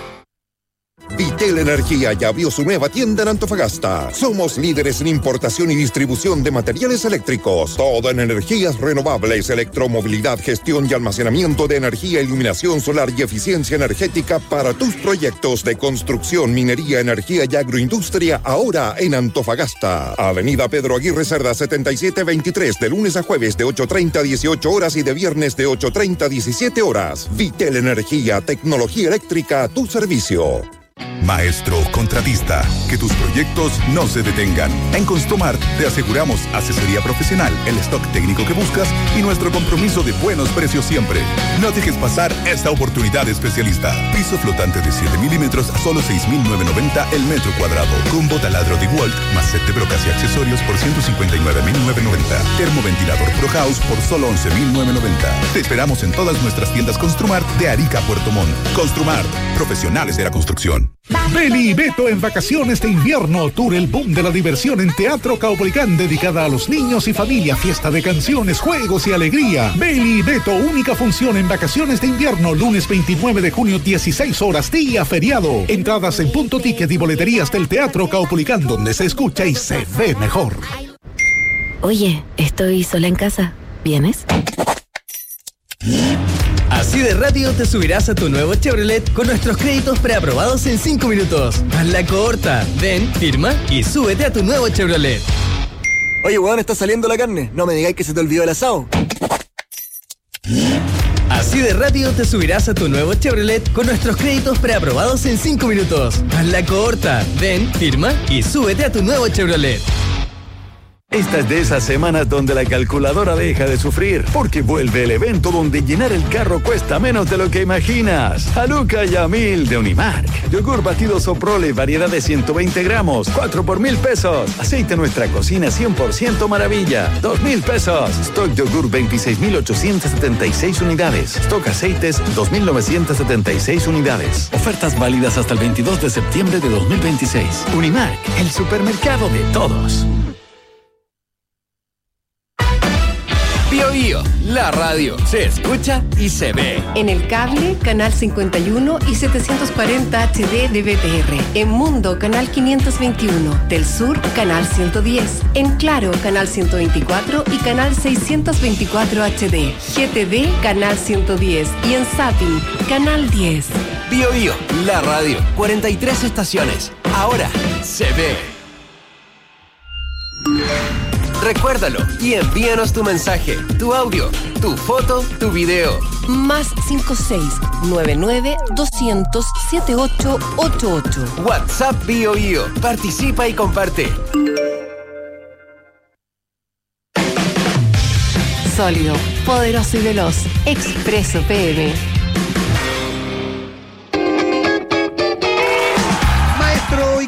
Vitel Energía ya abrió su nueva tienda en Antofagasta. Somos líderes en importación y distribución de materiales eléctricos. Todo en energías renovables, electromovilidad, gestión y almacenamiento de energía, iluminación solar y eficiencia energética para tus proyectos de construcción, minería, energía y agroindustria ahora en Antofagasta. Avenida Pedro Aguirre Cerda setenta y siete veintitrés, de lunes a jueves de ocho treinta a dieciocho horas y de viernes de ocho treinta a diecisiete horas. Vitel Energía, tecnología eléctrica a tu servicio. Maestro contratista, que tus proyectos no se detengan. En Construmart te aseguramos asesoría profesional, el stock técnico que buscas y nuestro compromiso de buenos precios siempre. No dejes pasar esta oportunidad especialista. Piso flotante de siete milímetros a solo seis mil novecientos noventa el metro cuadrado. Combo taladro de Walt más set de brocas y accesorios por ciento cincuenta y nueve mil novecientos noventa. Termoventilador Pro House por solo once mil novecientos noventa. Te esperamos en todas nuestras tiendas Construmart de Arica a Puerto Montt. Construmart, profesionales de la construcción. Beli y Beto en vacaciones de invierno, tour el boom de la diversión en Teatro Caupolicán, dedicada a los niños y familia, fiesta de canciones, juegos y alegría. Beli y Beto, única función en vacaciones de invierno, lunes veintinueve de junio, dieciséis horas, día feriado. Entradas en Punto Ticket y boleterías del Teatro Caupolicán, donde se escucha y se ve mejor. Oye, estoy sola en casa. ¿Vienes? Así de rápido te subirás a tu nuevo Chevrolet con nuestros créditos preaprobados en cinco minutos. Haz la corta, ven, firma y súbete a tu nuevo Chevrolet. Oye, weón, está saliendo la carne. No me digáis que se te olvidó el asado. Así de rápido te subirás a tu nuevo Chevrolet con nuestros créditos preaprobados en cinco minutos. Haz la corta, ven, firma y súbete a tu nuevo Chevrolet. Esta es de esas semanas donde la calculadora deja de sufrir, porque vuelve el evento donde llenar el carro cuesta menos de lo que imaginas. Aluca y a mil de Unimark. Yogur batido Soprole, variedad de ciento veinte gramos, cuatro por mil pesos. Aceite Nuestra Cocina cien por ciento maravilla, dos mil pesos. Stock yogur veintiséis mil ochocientos setenta y seis unidades. Stock aceites dos mil novecientos setenta y seis unidades. Ofertas válidas hasta el veintidós de septiembre de dos mil veintiséis. Unimark, el supermercado de todos. Bio Bio, la radio se escucha y se ve. En el cable, canal cincuenta y uno y setecientos cuarenta H D de B T R. En Mundo, canal quinientos veintiuno. Del Sur, canal ciento diez. En Claro, canal ciento veinticuatro y canal seiscientos veinticuatro H D. G T V, canal ciento diez. Y en Zapping, canal diez. Bio Bio, la radio, cuarenta y tres estaciones. Ahora se ve. Recuérdalo y envíanos tu mensaje, tu audio, tu foto, tu video. Más cinco seis nueve nueve doscientos setenta y ocho ochenta y ocho. WhatsApp Bio Bio. Participa y comparte. Sólido, poderoso y veloz. Expreso P M.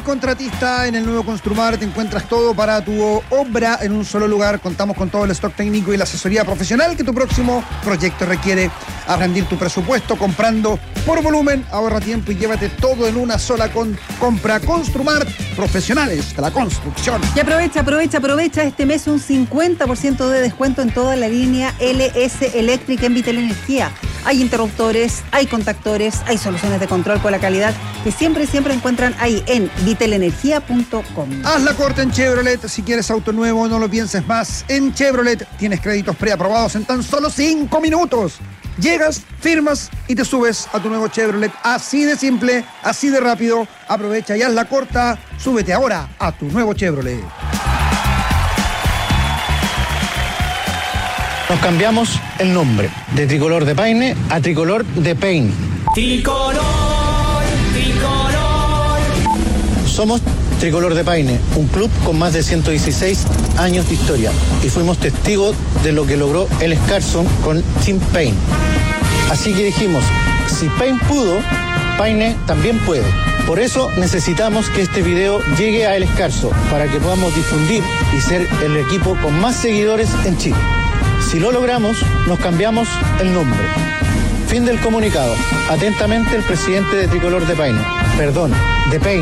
contratista. En el nuevo Construmar te encuentras todo para tu obra en un solo lugar. Contamos con todo el stock técnico y la asesoría profesional que tu próximo proyecto requiere. A rendir tu presupuesto comprando por volumen, ahorra tiempo y llévate todo en una sola con compra. Construmar, profesionales de la construcción. Y aprovecha, aprovecha, aprovecha este mes un cincuenta por ciento de descuento en toda la línea L S Electric en Vitel Energía. Hay interruptores, hay contactores, hay soluciones de control con la calidad que siempre, siempre encuentran ahí en vitelenergia punto com. Haz la corte en Chevrolet. Si quieres auto nuevo, no lo pienses más. En Chevrolet tienes créditos preaprobados en tan solo cinco minutos. Llegas, firmas y te subes a tu nuevo Chevrolet. Así de simple, así de rápido. Aprovecha y haz la corta. Súbete ahora a tu nuevo Chevrolet. Nos cambiamos el nombre de Tricolor de Paine a Tricolor de Pain. Tricolor, tricolor. Somos Tricolor de Paine, un club con más de ciento dieciséis años de historia y fuimos testigos de lo que logró el Scarson con Team Paine. Así que dijimos, si Paine pudo, Paine también puede. Por eso necesitamos que este video llegue a El Escarso para que podamos difundir y ser el equipo con más seguidores en Chile. Si lo logramos, nos cambiamos el nombre. Fin del comunicado. Atentamente el presidente de Tricolor de Paine. Perdón, de Paine.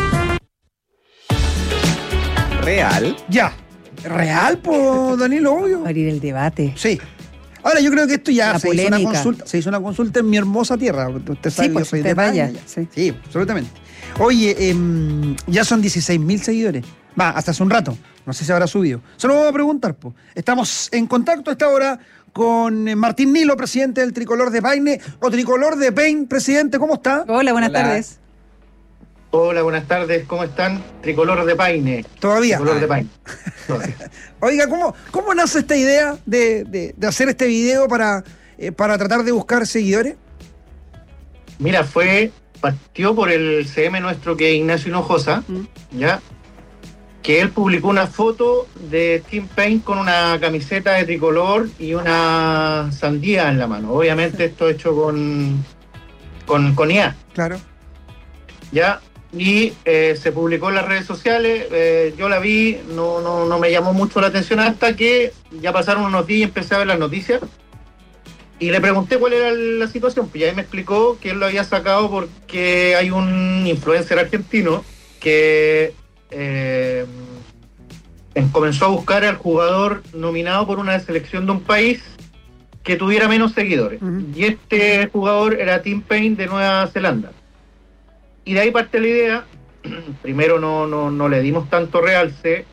¿Real? Ya. ¿Real, po, Danilo, obvio? Abrir el debate. Sí. Ahora, yo creo que esto ya La se polémica. hizo, una consulta, se hizo una consulta en mi hermosa tierra. Usted sabe Sí, que pues, yo soy usted de vaya, Paine. sí. Sí, absolutamente. Oye, eh, ya son dieciséis mil seguidores. Va, hasta hace un rato. No sé si habrá subido. Se lo voy a preguntar, po. Estamos en contacto a esta hora con eh, Martín Nilo, presidente del Tricolor de Paine, o Tricolor de Paine. Presidente, ¿cómo está? Hola, buenas Hola. tardes. Hola, buenas tardes, ¿cómo están? Tricolor de Paine. Todavía. Tricolor de Paine. Oiga, ¿cómo, cómo nace esta idea de, de- de hacer este video para, eh, para tratar de buscar seguidores? Mira, fue, partió por el C M nuestro que es Ignacio Hinojosa, ¿ya? Que él publicó una foto de Team Paine con una camiseta de tricolor y una sandía en la mano. Obviamente esto hecho con, con, con I A, Claro. ¿ya? Y eh, se publicó en las redes sociales, eh, yo la vi, no, no, no me llamó mucho la atención hasta que ya pasaron unos días y empecé a ver las noticias y le pregunté cuál era la situación, pues ya ahí me explicó que él lo había sacado porque hay un influencer argentino que eh, em- comenzó a buscar al jugador nominado por una selección de un país que tuviera menos seguidores, y este jugador era Team Paine de Nueva Zelanda. Y de ahí parte la idea. Primero no, no, no le dimos tanto realce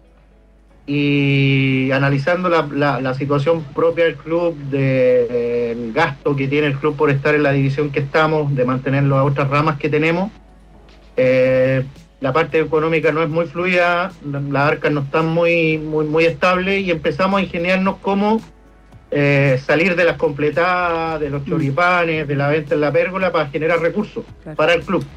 y analizando la, la, la situación propia del club, del gasto que tiene el club por estar en la división que estamos, de mantener las otras ramas que tenemos, eh, la parte económica no es muy fluida, las arcas no están muy, muy, muy estables y empezamos a ingeniarnos cómo eh, salir de las completadas, de los choripanes, de la venta en la pérgola para generar recursos para el club.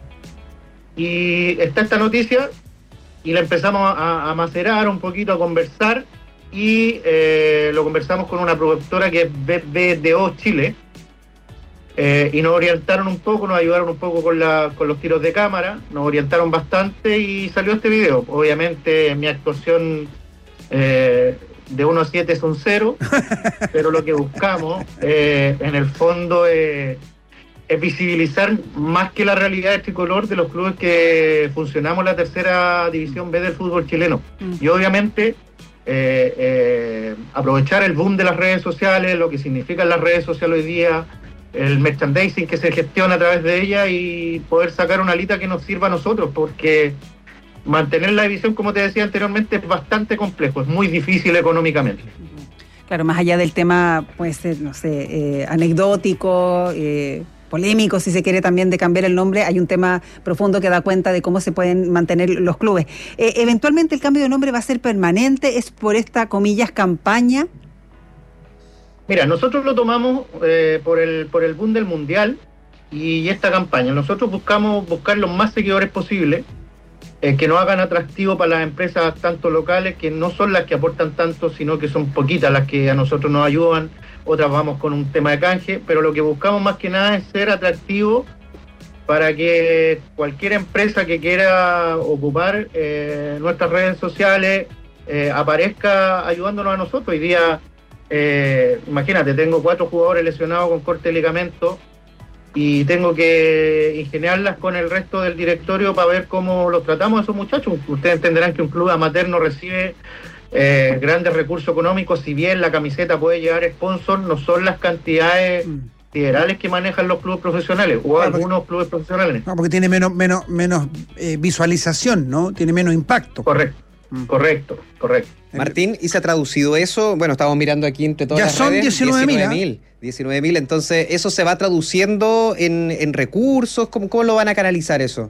Y está esta noticia y la empezamos a, a macerar un poquito, a conversar y eh, lo conversamos con una productora que es B B D O Chile eh, y nos orientaron un poco, nos ayudaron un poco con, la, con los tiros de cámara, nos orientaron bastante y salió este video. Obviamente mi actuación eh, de uno a siete es un cero, pero lo que buscamos eh, en el fondo es... es visibilizar más que la realidad del tricolor de los clubes que funcionamos en la tercera división B del fútbol chileno. Mm. Y obviamente eh, eh, aprovechar el boom de las redes sociales, lo que significan las redes sociales hoy día, el merchandising que se gestiona a través de ellas y poder sacar una alita que nos sirva a nosotros, porque mantener la división, como te decía anteriormente, es bastante complejo, es muy difícil económicamente. Claro, más allá del tema, puede ser, no sé, eh, anecdótico, eh, polémico, si se quiere, también de cambiar el nombre, hay un tema profundo que da cuenta de cómo se pueden mantener los clubes. Eh, eventualmente el cambio de nombre va a ser permanente, es por esta, comillas, campaña. Mira, nosotros lo tomamos eh, por el por el boom del mundial y esta campaña. Nosotros buscamos buscar los más seguidores posibles, eh, que nos hagan atractivo para las empresas tanto locales, que no son las que aportan tanto, sino que son poquitas las que a nosotros nos ayudan. Otras vamos con un tema de canje, pero lo que buscamos más que nada es ser atractivo para que cualquier empresa que quiera ocupar eh, nuestras redes sociales eh, aparezca ayudándonos a nosotros. Hoy día, eh, imagínate, tengo cuatro jugadores lesionados con corte de ligamento y tengo que ingeniarlas con el resto del directorio para ver cómo los tratamos a esos muchachos. Ustedes entenderán que un club amateur no recibe eh, grandes recursos económicos, si bien la camiseta puede llegar sponsor, no son las cantidades siderales que manejan los clubes profesionales o Ah, algunos clubes profesionales. No, porque tiene menos, menos, menos eh, visualización, ¿no? Tiene menos impacto. Correcto, correcto, correcto. Martín, ¿y se ha traducido eso? Bueno, estamos mirando aquí entre todas Ya las son redes. diecinueve mil, diecinueve mil, entonces, ¿eso se va traduciendo en, en recursos? ¿Cómo, ¿Cómo lo van a canalizar eso?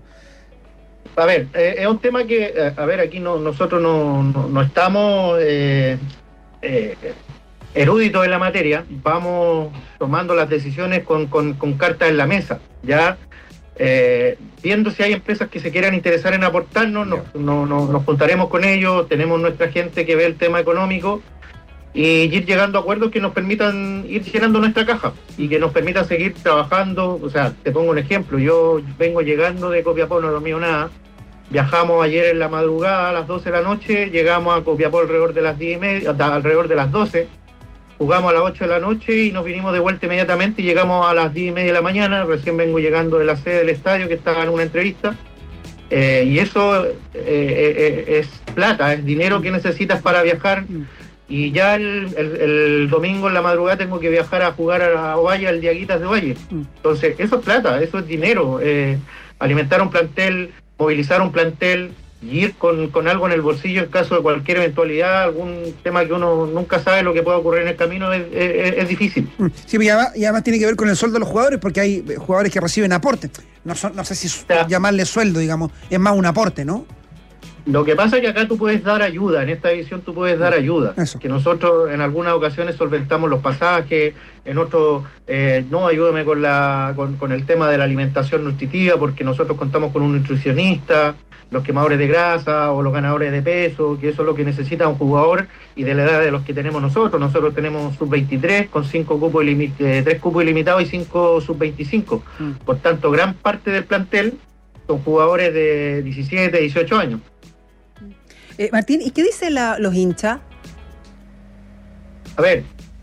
A ver, eh, es un tema que, eh, a ver, aquí no, nosotros no, no, no estamos eh, eh, eruditos en la materia, vamos tomando las decisiones con, con, con cartas en la mesa, ya eh, viendo si hay empresas que se quieran interesar en aportarnos, nos, no, no, nos juntaremos con ellos, tenemos nuestra gente que ve el tema económico y ir llegando a acuerdos que nos permitan ir llenando nuestra caja y que nos permitan seguir trabajando. O sea, te pongo un ejemplo, yo vengo llegando de Copiapó, no dormí nada. Viajamos ayer en la madrugada a las doce de la noche, llegamos a Copiapó alrededor de las diez y media, alrededor de las doce, jugamos a las ocho de la noche y nos vinimos de vuelta inmediatamente y llegamos a las diez y media de la mañana. Recién vengo llegando de la sede del estadio que estaba en una entrevista. Eh, y eso eh, eh, es plata, es dinero que necesitas para viajar. Y ya el, el, el domingo en la madrugada tengo que viajar a jugar a Ovalle, al Diaguitas de Ovalle. Entonces, eso es plata, eso es dinero. Eh, alimentar un plantel, movilizar un plantel y ir con, con algo en el bolsillo en caso de cualquier eventualidad, algún tema que uno nunca sabe lo que pueda ocurrir en el camino, es, es, es difícil. Sí, y además, y además tiene que ver con el sueldo de los jugadores, porque hay jugadores que reciben aporte. No, son, no sé si su- llamarle sueldo, digamos, es más un aporte, ¿no? Lo que pasa es que acá tú puedes dar ayuda, en esta edición tú puedes dar ayuda. Que nosotros en algunas ocasiones solventamos los pasajes, en otros, eh, no, ayúdame con, la, con, con el tema de la alimentación nutritiva, porque nosotros contamos con un nutricionista, los quemadores de grasa o los ganadores de peso, que eso es lo que necesita un jugador y de la edad de los que tenemos nosotros. Nosotros tenemos sub veintitrés con cinco cupos ilimi- eh, tres cupos ilimitados y cinco sub veinticinco. Por tanto, gran parte del plantel son jugadores de diecisiete, dieciocho años. Eh, Martín, ¿y qué dicen la- los hinchas? A ver,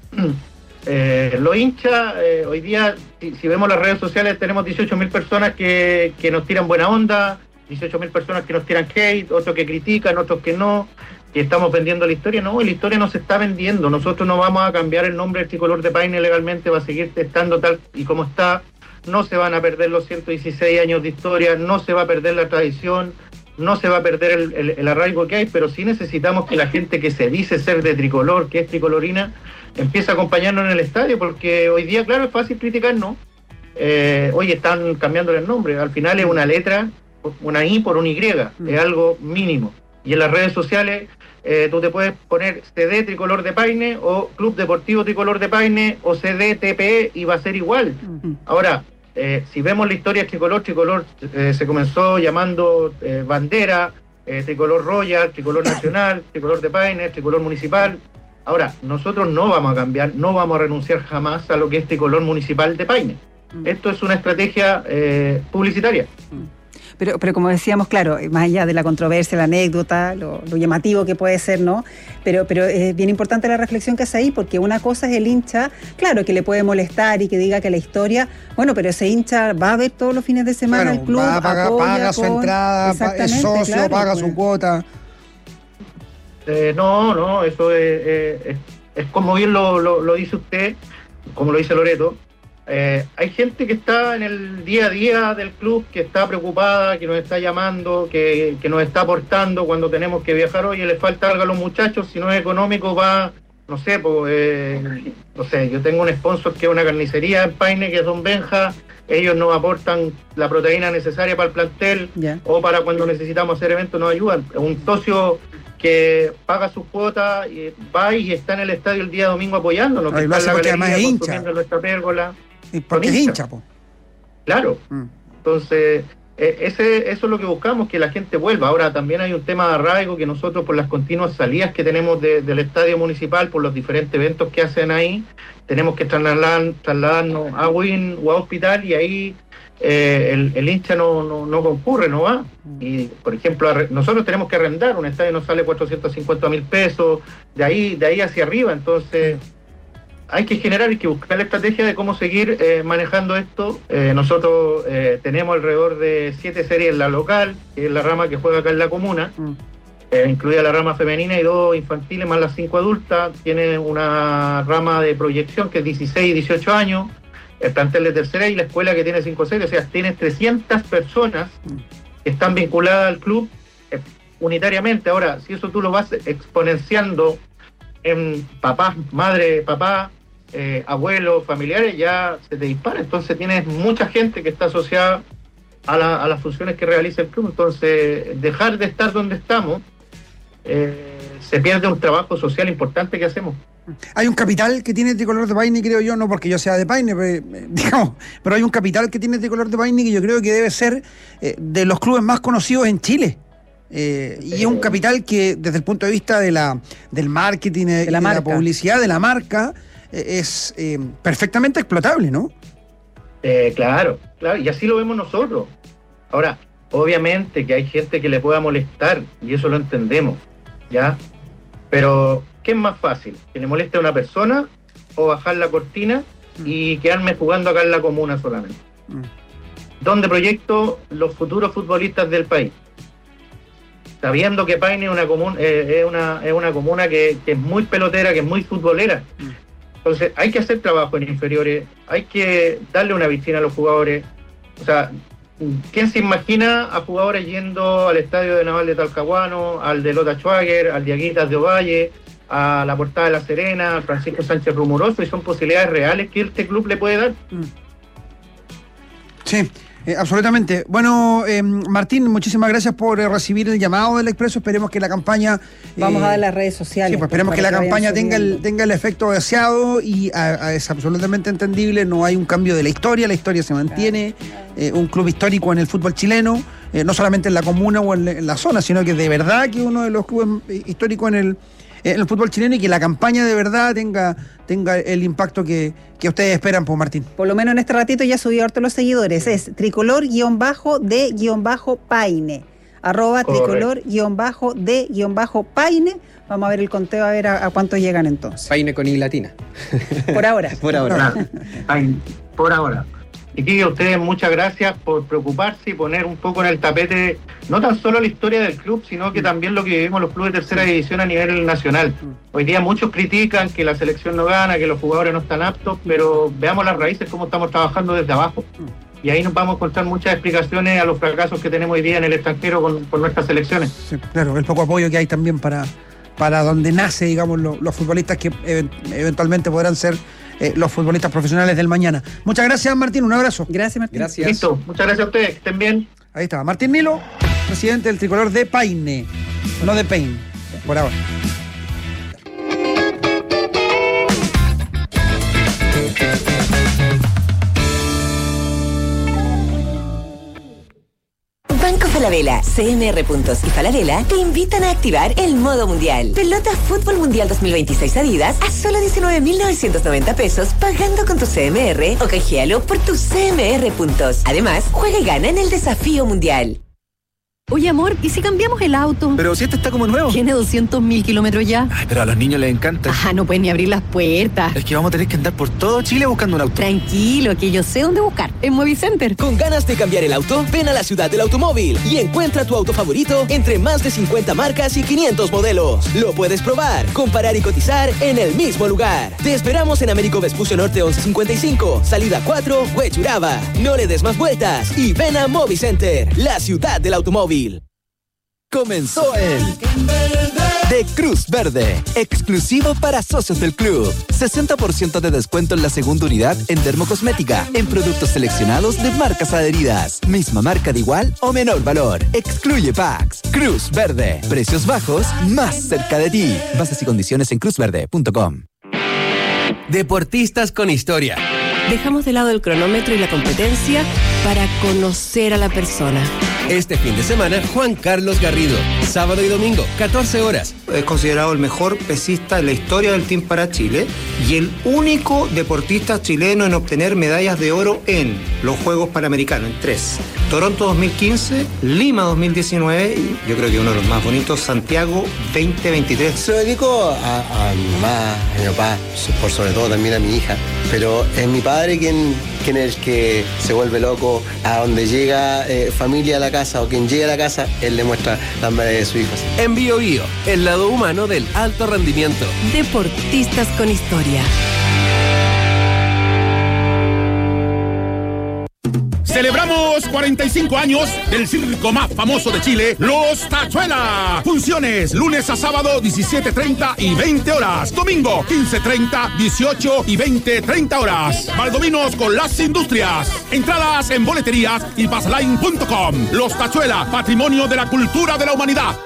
eh, los hinchas, eh, hoy día, si, si vemos las redes sociales, tenemos dieciocho mil personas que, que nos tiran buena onda, dieciocho mil personas que nos tiran hate, otros que critican, otros que no, que estamos vendiendo la historia. No, la historia no se está vendiendo. Nosotros no vamos a cambiar el nombre del tricolor de Paine legalmente, va a seguir estando tal y como está. No se van a perder los ciento dieciséis años de historia, no se va a perder la tradición, no se va a perder el, el, el arraigo que hay, pero sí necesitamos que la gente que se dice ser de tricolor, que es tricolorina, empiece a acompañarnos en el estadio, porque hoy día, claro, es fácil criticar, ¿no? Eh, hoy están cambiando el nombre, al final es una letra, una I por una Y, es algo mínimo. Y en las redes sociales eh, tú te puedes poner C D Tricolor de Paine o Club Deportivo Tricolor de Paine o C D T P E y va a ser igual. Ahora, Eh, si vemos la historia tricolor, tricolor eh, se comenzó llamando eh, bandera, eh, tricolor royal, tricolor nacional, tricolor de Paine, tricolor municipal. Ahora, nosotros no vamos a cambiar, no vamos a renunciar jamás a lo que es tricolor municipal de Paine. Esto es una estrategia eh, publicitaria. Pero, pero como decíamos, claro, más allá de la controversia, la anécdota, lo, lo llamativo que puede ser, ¿no? Pero, pero es bien importante la reflexión que hace ahí, porque una cosa es el hincha, claro, que le puede molestar y que diga que la historia, bueno, pero ese hincha va a ver todos los fines de semana Bueno, al club, va a pagar- apoya paga su con- entrada, pa- es Exactamente, socio, claro, paga pues. su cuota. Eh, no, no, eso es, eh, es, es como bien lo, lo, lo dice usted, como lo dice Loreto. Eh, hay gente que está en el día a día del club, que está preocupada, que nos está llamando, que, que nos está aportando cuando tenemos que viajar. Oye, le falta algo a los muchachos, si no es económico va, no sé, pues, eh, no sé, yo tengo un sponsor que es una carnicería en Paine, que es Don Benja, ellos nos aportan la proteína necesaria para el plantel, Ya. o para cuando necesitamos hacer eventos nos ayudan. Un socio que paga sus cuotas, y va y está en el estadio el día domingo apoyándonos, Ahí que lo está hace en la porque galería además es hincha. consumiendo nuestra pérgola. Y porque Son es hinchas. hincha, po. Claro. Entonces, eh, ese, eso es lo que buscamos, que la gente vuelva. Ahora también hay un tema de arraigo que nosotros, por las continuas salidas que tenemos de- del estadio municipal, por los diferentes eventos que hacen ahí, tenemos que trasladar, trasladarnos a Win o a Hospital, y ahí eh, el, el hincha no, no, no concurre, no va. Y, por ejemplo, arre- nosotros tenemos que arrendar, un estadio nos sale cuatrocientos cincuenta mil pesos, de ahí, de ahí hacia arriba, entonces hay que generar, hay que buscar la estrategia de cómo seguir eh, manejando esto. Eh, nosotros eh, tenemos alrededor de siete series en la local, que es la rama que juega acá en la comuna, mm. eh, incluida la rama femenina y dos infantiles más las cinco adultas. Tiene una rama de proyección que es dieciséis y dieciocho años, el plantel de tercera y la escuela que tiene cinco series, o sea, tienes trescientas personas que están vinculadas al club eh, unitariamente. Ahora, si eso tú lo vas exponenciando en papás, madre, papá, eh, abuelos, familiares, ya se te dispara. Entonces tienes mucha gente que está asociada a, la, a las funciones que realiza el club. Entonces, dejar de estar donde estamos, eh, se pierde un trabajo social importante que hacemos. Hay un capital que tiene Tricolor de Paine, creo yo, no porque yo sea de Paine, pero, digamos, pero hay un capital que tiene Tricolor de Paine que yo creo que debe ser eh, de los clubes más conocidos en Chile. Eh, y es un capital que desde el punto de vista de la del marketing, de, de, la, de la publicidad, de la marca, eh, es eh, perfectamente explotable, ¿no? Eh, claro, claro, y así lo vemos nosotros. Ahora, obviamente que hay gente que le pueda molestar, y eso lo entendemos, ¿ya? Pero, ¿qué es más fácil? ¿Que le moleste a una persona o bajar la cortina y quedarme jugando acá en la comuna solamente? Mm. ¿Dónde proyecto los futuros futbolistas del país? Sabiendo que Paine es una, comun, eh, es una, es una comuna que, que es muy pelotera, que es muy futbolera. Entonces hay que hacer trabajo en inferiores, hay que darle una vitrina a los jugadores. O sea, ¿quién se imagina a jugadores yendo al estadio de Naval de Talcahuano, al de Lota Schwager, al de Aguitas de Ovalle, a la Portada de La Serena, al Francisco Sánchez Rumoroso? Y son posibilidades reales que este club le puede dar. Sí. Eh, absolutamente. Bueno, eh, Martín, muchísimas gracias por eh, recibir el llamado del Expreso. Esperemos que la campaña... Eh, Vamos a dar las redes sociales. Sí, pues esperemos que la que campaña tenga el, tenga el efecto deseado y a, a es absolutamente entendible. No hay un cambio de la historia, la historia se mantiene. Eh, un club histórico en el fútbol chileno, eh, no solamente en la comuna o en, en la zona, sino que de verdad que uno de los clubes históricos en el... en el fútbol chileno y que la campaña de verdad tenga, tenga el impacto que, que ustedes esperan, pues, Martín. Por lo menos en este ratito ya subió harto los seguidores. Es tricolor-de-paine. Arroba tricolor-de-paine. Vamos a ver el conteo, a ver a, a cuántos llegan entonces. Paine con I latina. Por ahora. Por ahora. Paine, por ahora. Y que a ustedes muchas gracias por preocuparse y poner un poco en el tapete no tan solo la historia del club, sino que también lo que vivimos los clubes de tercera división a nivel nacional. Hoy día muchos critican que la selección no gana, que los jugadores no están aptos, pero veamos las raíces, cómo estamos trabajando desde abajo. Y ahí nos vamos a encontrar muchas explicaciones a los fracasos que tenemos hoy día en el extranjero con, con nuestras selecciones. Sí, claro, el poco apoyo que hay también para, para donde nace, digamos, lo, los futbolistas que eh, eventualmente podrán ser Eh, los futbolistas profesionales del mañana. Muchas gracias, Martín, un abrazo. Gracias, Martín. Gracias. Listo, muchas gracias a ustedes, que estén bien. Ahí estaba, Martín Nilo, presidente del Tricolor de Paine, no de Paine, por ahora. Banco Falabella, C M R Puntos y Falabella te invitan a activar el modo mundial. Pelota Fútbol Mundial dos mil veintiséis Adidas a solo diecinueve mil novecientos noventa pesos pagando con tu C M R o canjealo por tus C M R Puntos. Además, juega y gana en el desafío mundial. Oye, amor, ¿y si cambiamos el auto? Pero si este está como nuevo. Tiene doscientos mil kilómetros ya. Ay, pero a los niños les encanta. Ajá, no pueden ni abrir las puertas. Es que vamos a tener que andar por todo Chile buscando un auto. Tranquilo, que yo sé dónde buscar. En Movicenter. ¿Con ganas de cambiar el auto? Ven a la ciudad del automóvil y encuentra tu auto favorito entre más de cincuenta marcas y quinientos modelos. Lo puedes probar, comparar y cotizar en el mismo lugar. Te esperamos en Américo Vespucio Norte once cincuenta y cinco, salida cuatro, Huechuraba. No le des más vueltas y ven a Movicenter, la ciudad del automóvil. Comenzó el de Cruz Verde, exclusivo para socios del club. sesenta por ciento de descuento en la segunda unidad en dermocosmética, en productos seleccionados de marcas adheridas. Misma marca de igual o menor valor. Excluye packs. Cruz Verde, precios bajos más cerca de ti. Bases y condiciones en cruz verde punto com. Deportistas con historia. Dejamos de lado el cronómetro y la competencia para conocer a la persona. Este fin de semana, Juan Carlos Garrido. Sábado y domingo, catorce horas. Es considerado el mejor pesista en la historia del team para Chile y el único deportista chileno en obtener medallas de oro en los Juegos Panamericanos, en tres. Toronto dos mil quince, Lima dos mil diecinueve y yo creo que uno de los más bonitos, Santiago veinte veintitrés. Se lo dedico a, a mi mamá, a mi papá, por sobre todo también a mi hija, pero es mi padre quien, quien es el que se vuelve loco. A donde llega eh, familia a la casa o quien llega a la casa, él le muestra las medallas de su hijo. En Bio Bio, el lado humano del alto rendimiento. Deportistas con historia. Celebramos cuarenta y cinco años del circo más famoso de Chile, Los Tachuela. Funciones lunes a sábado diecisiete treinta y veinte horas. Domingo quince treinta, dieciocho y veinte treinta horas. Valdominos con las industrias. Entradas en boleterías y passline punto com. Los Tachuela, patrimonio de la cultura de la humanidad.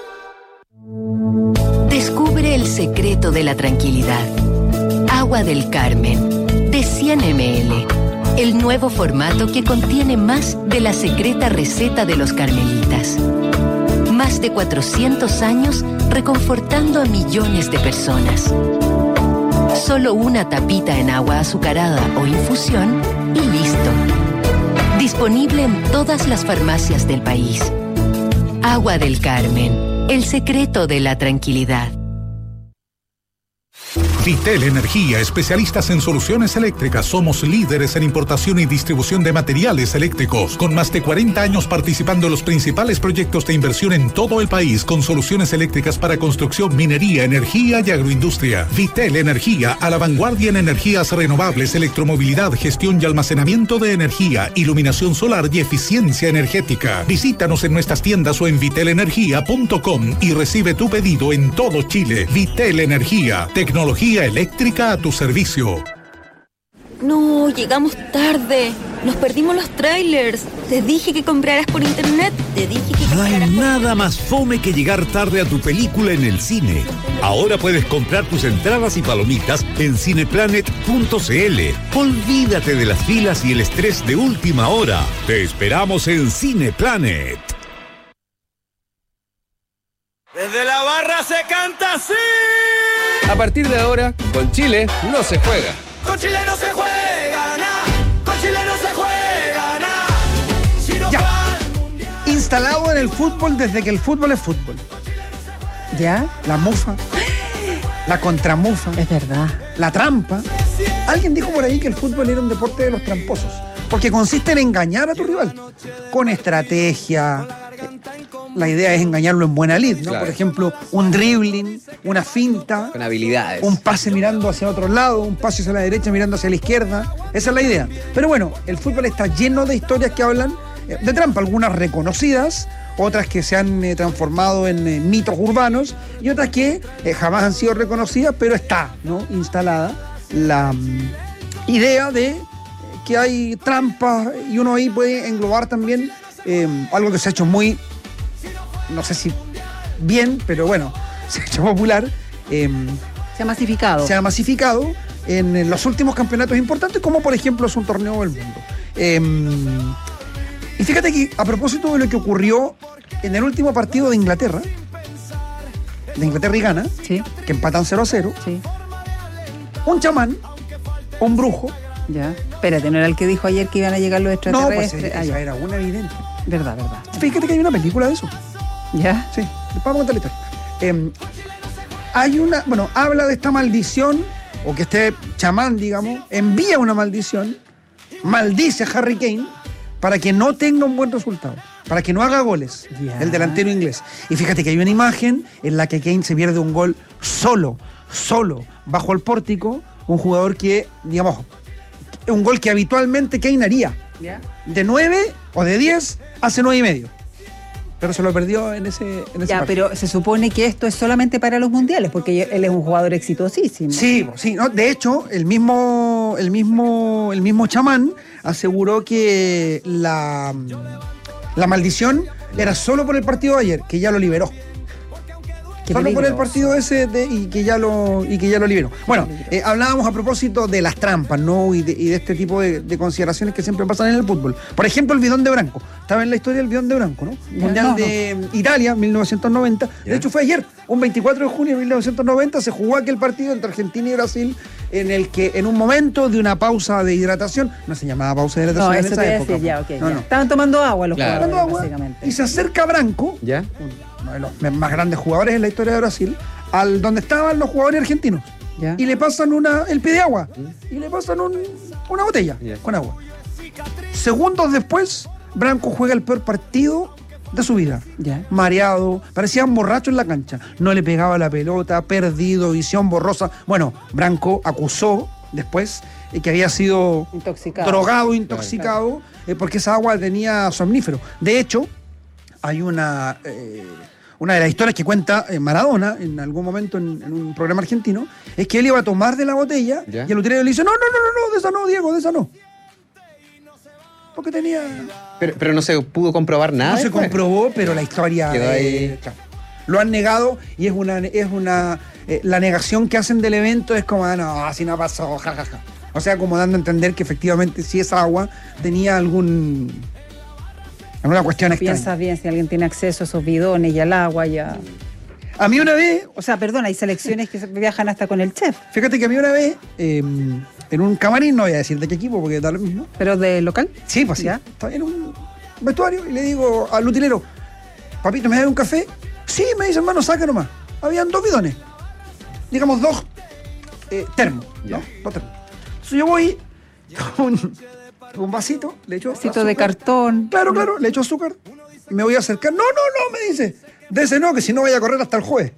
Descubre el secreto de la tranquilidad. Agua del Carmen, de cien mililitros. El nuevo formato que contiene más de la secreta receta de los carmelitas. Más de cuatrocientos años reconfortando a millones de personas. Solo una tapita en agua azucarada o infusión y listo. Disponible en todas las farmacias del país. Agua del Carmen, el secreto de la tranquilidad. Vitel Energía, especialistas en soluciones eléctricas. Somos líderes en importación y distribución de materiales eléctricos. Con más de cuarenta años participando en los principales proyectos de inversión en todo el país, con soluciones eléctricas para construcción, minería, energía y agroindustria. Vitel Energía, a la vanguardia en energías renovables, electromovilidad, gestión y almacenamiento de energía, iluminación solar y eficiencia energética. Visítanos en nuestras tiendas o en vitel energía punto com y recibe tu pedido en todo Chile. Vitel Energía, tecnología eléctrica a tu servicio. No, llegamos tarde. Nos perdimos los trailers. Te dije que compraras por internet. Te dije que No hay nada más fome que llegar tarde a tu película en el cine. Ahora puedes comprar tus entradas y palomitas en cineplanet punto cl. Olvídate de las filas y el estrés de última hora. Te esperamos en Cineplanet. Desde la barra se canta así. A partir de ahora, con Chile no se juega. Con Chile no se juega nada. Con Chile no se juega nada. Si no Ya. Instalado en el fútbol desde que el fútbol es fútbol. ¿Ya? La mufa. La contramufa. Es verdad. La trampa. Alguien dijo por ahí que el fútbol era un deporte de los tramposos. Porque consiste en engañar a tu rival. Con estrategia. La idea es engañarlo en buena lid, ¿no? Claro. Por ejemplo, un dribbling, una finta. Con habilidades. Un pase mirando hacia otro lado, un pase hacia la derecha mirando hacia la izquierda. Esa es la idea. Pero bueno, el fútbol está lleno de historias que hablan de trampa. Algunas reconocidas, otras que se han eh, transformado en eh, mitos urbanos y otras que eh, jamás han sido reconocidas, pero está, ¿no?, instalada la um, idea de eh, que hay trampas y uno ahí puede englobar también eh, algo que se ha hecho muy, no sé si bien, pero bueno, se ha hecho popular. Eh, se ha masificado. Se ha masificado en, en los últimos campeonatos importantes, como por ejemplo es un torneo del mundo. Eh, y fíjate que a propósito de lo que ocurrió en el último partido de Inglaterra, de Inglaterra y Ghana, sí, que empatan cero a cero, sí, un chamán, un brujo. Ya, espérate, ¿no era el que dijo ayer que iban a llegar los extraterrestres? No, pues ah, esa era una evidente. Verdad, verdad. Fíjate que hay una película de eso. ¿Ya? Sí, después vamos a contar la historia. Eh, hay una, bueno, habla de esta maldición, o que este chamán, digamos, envía una maldición, maldice a Harry Kane para que no tenga un buen resultado, para que no haga goles, ya, el delantero inglés. Y fíjate que hay una imagen en la que Kane se pierde un gol solo, solo, bajo el pórtico, un jugador que, digamos, un gol que habitualmente Kane haría. ¿Ya? De nueve o de diez, hace nueve y medio. Pero se lo perdió en ese, en ese Ya, partido. pero se supone que esto es solamente para los mundiales, porque él es un jugador exitosísimo. Sí, sí, no, de hecho, el mismo, el mismo, el mismo chamán aseguró que la, la maldición era solo por el partido de ayer, que ya lo liberó. Qué Solo por el peligroso. partido ese de- y que ya lo y que ya lo liberó. Bueno, eh, hablábamos a propósito de las trampas, ¿no? Y de, y de este tipo de, de consideraciones que siempre pasan en el fútbol. Por ejemplo, el bidón de Branco. Estaba en la historia del bidón de Branco, ¿no? Mundial no, no. de Italia, mil novecientos noventa. De hecho, fue ayer, un veinticuatro de junio de mil novecientos noventa, se jugó aquel partido entre Argentina y Brasil, en el que en un momento de una pausa de hidratación, no se llamaba pausa de No, hidratación en eso esa te iba a época. decir, ya, ok. No, ya. no. Estaban tomando agua los Claro. jugadores, Tomando agua, básicamente. y se acerca Branco, ¿Ya? uno de los más grandes jugadores en la historia de Brasil, al donde estaban los jugadores argentinos. Ya. Y le pasan una, el pie de agua. Y le pasan un- una botella Ya. con agua. Segundos después, Branco juega el peor partido de su vida. Ya. Mareado, parecía un borracho en la cancha. No le pegaba la pelota, perdido, visión borrosa. Bueno, Branco acusó después eh, que había sido Intoxicado. drogado, intoxicado, eh, porque esa agua tenía somnífero. De hecho, hay una, eh, una de las historias que cuenta eh, Maradona en algún momento en, en un programa argentino, es que él iba a tomar de la botella ¿Ya? y el utilero le dice, no, no, no, no, no, de esa no, Diego, de esa no. Porque tenía... Pero, pero no se pudo comprobar nada. no se después. comprobó, pero la historia... Quedó ahí. eh, claro, lo han negado y es una... Es una eh, la negación que hacen del evento es como, ah, no, así no pasó, jajaja. O sea, como dando a entender que efectivamente si esa agua tenía algún... alguna cuestión extraña. Piensa bien si alguien tiene acceso a esos bidones y al agua ya. A mí una vez, O sea, perdón, hay selecciones que se- viajan hasta con el chef, fíjate que a mí una vez, eh, en un camarín, no voy a decir de qué equipo porque da lo mismo. pero de local. Sí, pues sí. ¿Ya? Estaba en un vestuario y le digo al utilero, papito, ¿me da un café? Sí, me dice, hermano, saca nomás. Habían dos bidones. Digamos, dos eh, termos, ¿no? Dos termos. Entonces yo voy con un, un vasito, le echo Vasito de azúcar. cartón. Claro, claro, le echo azúcar. Me voy a acercar. No, no, no, me dice. De ese no, que si no voy a correr hasta el jueves.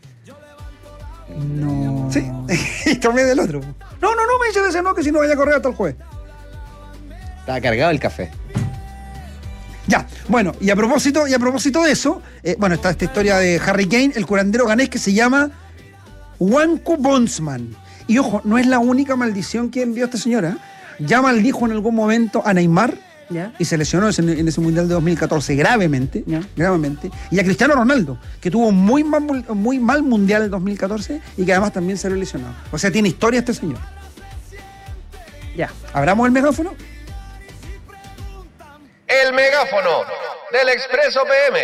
No. Sí, y tomé del otro. No, no, no, me dice de ese no, que si no voy a correr hasta el jueves. Estaba cargado el café. Ya, bueno, y a propósito, y a propósito de eso, eh, bueno, está esta historia de Harry Kane, el curandero ganés que se llama Wanko Bonsman. Y ojo, no es la única maldición que envió esta señora. Ya maldijo en algún momento a Neymar ¿Ya? y se lesionó en ese, en ese Mundial de dos mil catorce gravemente, Ya. gravemente. Y a Cristiano Ronaldo, que tuvo un muy mal, muy mal Mundial del dos mil catorce y que además también se lo lesionado. O sea, tiene historia este señor. Ya. ¿Abramos el megáfono? El megáfono del Expreso P M.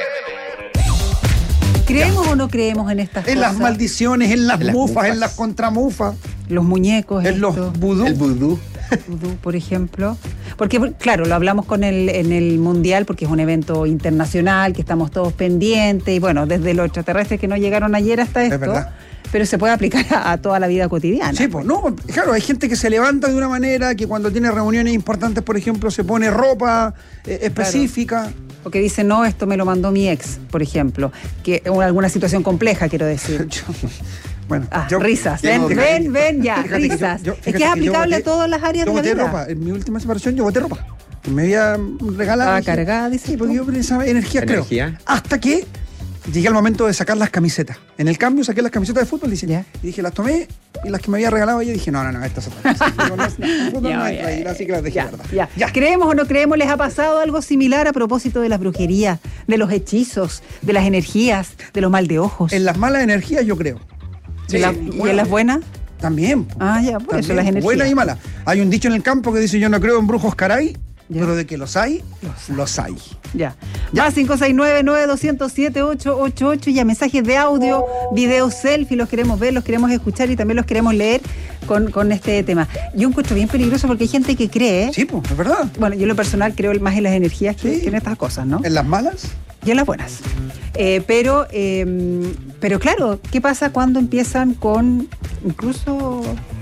¿Creemos o no creemos en estas En cosas? las maldiciones, en las En las mufas, mufas. en las contramufas, Los muñecos, en los estos, vudú. El vudú. vudú, por ejemplo. Porque, claro, lo hablamos con el, en el Mundial porque es un evento internacional, que estamos todos pendientes, y bueno, desde los extraterrestres que no llegaron ayer hasta esto, verdad. pero se puede aplicar a, a toda la vida cotidiana. Sí, pues no, claro, hay gente que se levanta de una manera, que cuando tiene reuniones importantes, por ejemplo, se pone ropa eh, específica. O que dice, no, esto me lo mandó mi ex, por ejemplo. Que o alguna situación compleja, quiero decir. Yo- bueno, Ah, yo- risas, yo- ven, fíjate- ven, ven ya, fíjate que yo- risas. yo- es fíjate que es yo aplicable boté- a todas las áreas Yo de la boté vida. ropa, en mi última separación yo boté ropa. Que me había regalado. Ah, dije, cargada, dice. Sí, porque yo pensaba energía, creo. Energía. Hasta que llegué al momento de sacar las camisetas. En el cambio saqué las camisetas de fútbol dice, Ya. y dije, las tomé y las que me había regalado ella dije, no, no, no, estas son otras cosas. Digo, no, no, el fútbol Ya, no ya, entra ahí, ya, así que las dejé, Ya, ¿verdad? ya. Ya. ¿Creemos o no creemos? ¿Les ha pasado algo similar a propósito de las brujerías, de los hechizos, de las energías, de los mal de ojos? En las malas energías yo creo. ¿Y la- ¿Y en las buenas? También. po. Ah, ya, por eso También, las energías. buenas y malas. Hay un dicho en el campo que dice, yo no creo en brujos caray, pero de que los hay, los hay. Ya. Más cinco seis nueve, nueve dos cero cero, siete ocho ocho ocho, ya mensajes de audio, videos selfie, los queremos ver, los queremos escuchar y también los queremos leer con, con este tema. Yo encuentro bien peligroso porque hay gente que cree. Sí, pues, es verdad. Bueno, yo en lo personal creo más en las energías que, Sí. que en estas cosas, ¿no? En las malas, Y en las buenas. Eh, pero, eh, pero claro, ¿qué pasa cuando empiezan con incluso,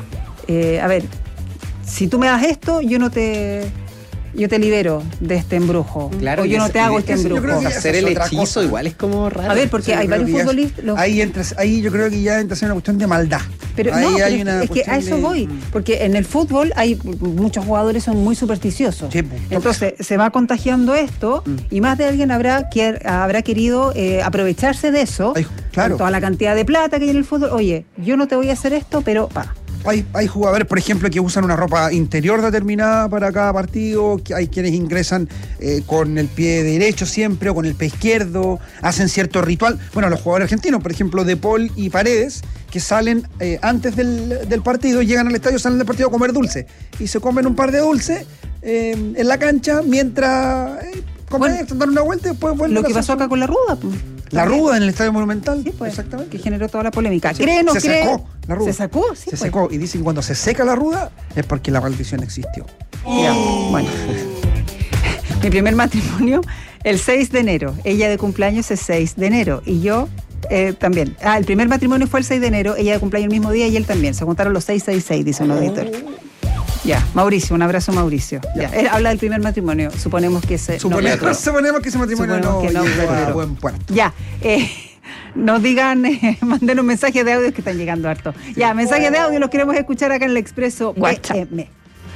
eh, a ver, si tú me das esto, yo no te, yo te libero de este embrujo. Claro, o yo y no ese- te hago y este ese yo embrujo. creo que- Hacer esa el es otra hechizo cosa. igual es como raro. A ver, porque Sí, yo hay creo varios que ya es- futbolistas. los- Ahí, entra, ahí yo creo que ya entra a ser una cuestión de maldad. Pero ahí no, pero hay es, una es que a cuestión eso de- voy, porque en el fútbol hay muchos jugadores son muy supersticiosos. Sí, pues. Entonces se va contagiando esto y más de alguien habrá que habrá querido eh, aprovecharse de eso, Ay, claro. con toda la cantidad de plata que hay en el fútbol. Oye, yo no te voy a hacer esto, pero pa. Hay, hay jugadores, por ejemplo, que usan una ropa interior determinada para cada partido, que hay quienes ingresan eh, con el pie derecho siempre o con el pie izquierdo, hacen cierto ritual. Bueno, los jugadores argentinos, por ejemplo, De Paul y Paredes, que salen eh, antes del, del partido, llegan al estadio, salen del partido a comer dulce y se comen un par de dulces eh, en la cancha mientras eh, comen, bueno, dan una vuelta y después vuelven. Lo que pasó acá con la Ruda, pues. La Ruda en el Estadio Monumental. Sí, pues, exactamente. Que generó toda la polémica. Sí, ¿Cree o no se cree? secó la Ruda. Se sacó, sí. Se pues. secó. Y dicen que cuando se seca la Ruda es porque la maldición existió. Ya, bueno. Mi primer matrimonio, el seis de enero. Ella de cumpleaños es seis de enero. Y yo eh, también. Ah, el primer matrimonio fue el seis de enero. Ella de cumpleaños el mismo día y él también. Se juntaron los seis seis seis, dice un auditor. Ya, Mauricio, un abrazo, Mauricio. Ya. Ya. Él habla del primer matrimonio. Suponemos que ese. Suponemos, no, suponemos que ese matrimonio suponemos no, que no llegó pero, a buen puerto. Ya. Eh, nos digan, eh, manden un mensaje de audio que están llegando harto. Sí. Ya, mensaje de audio los queremos escuchar acá en el Expreso WhatsApp. B M.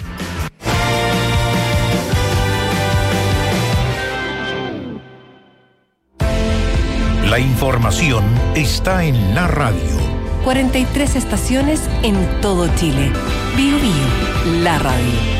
La información está en la radio. cuarenta y tres estaciones en todo Chile. Bio Bio, la radio.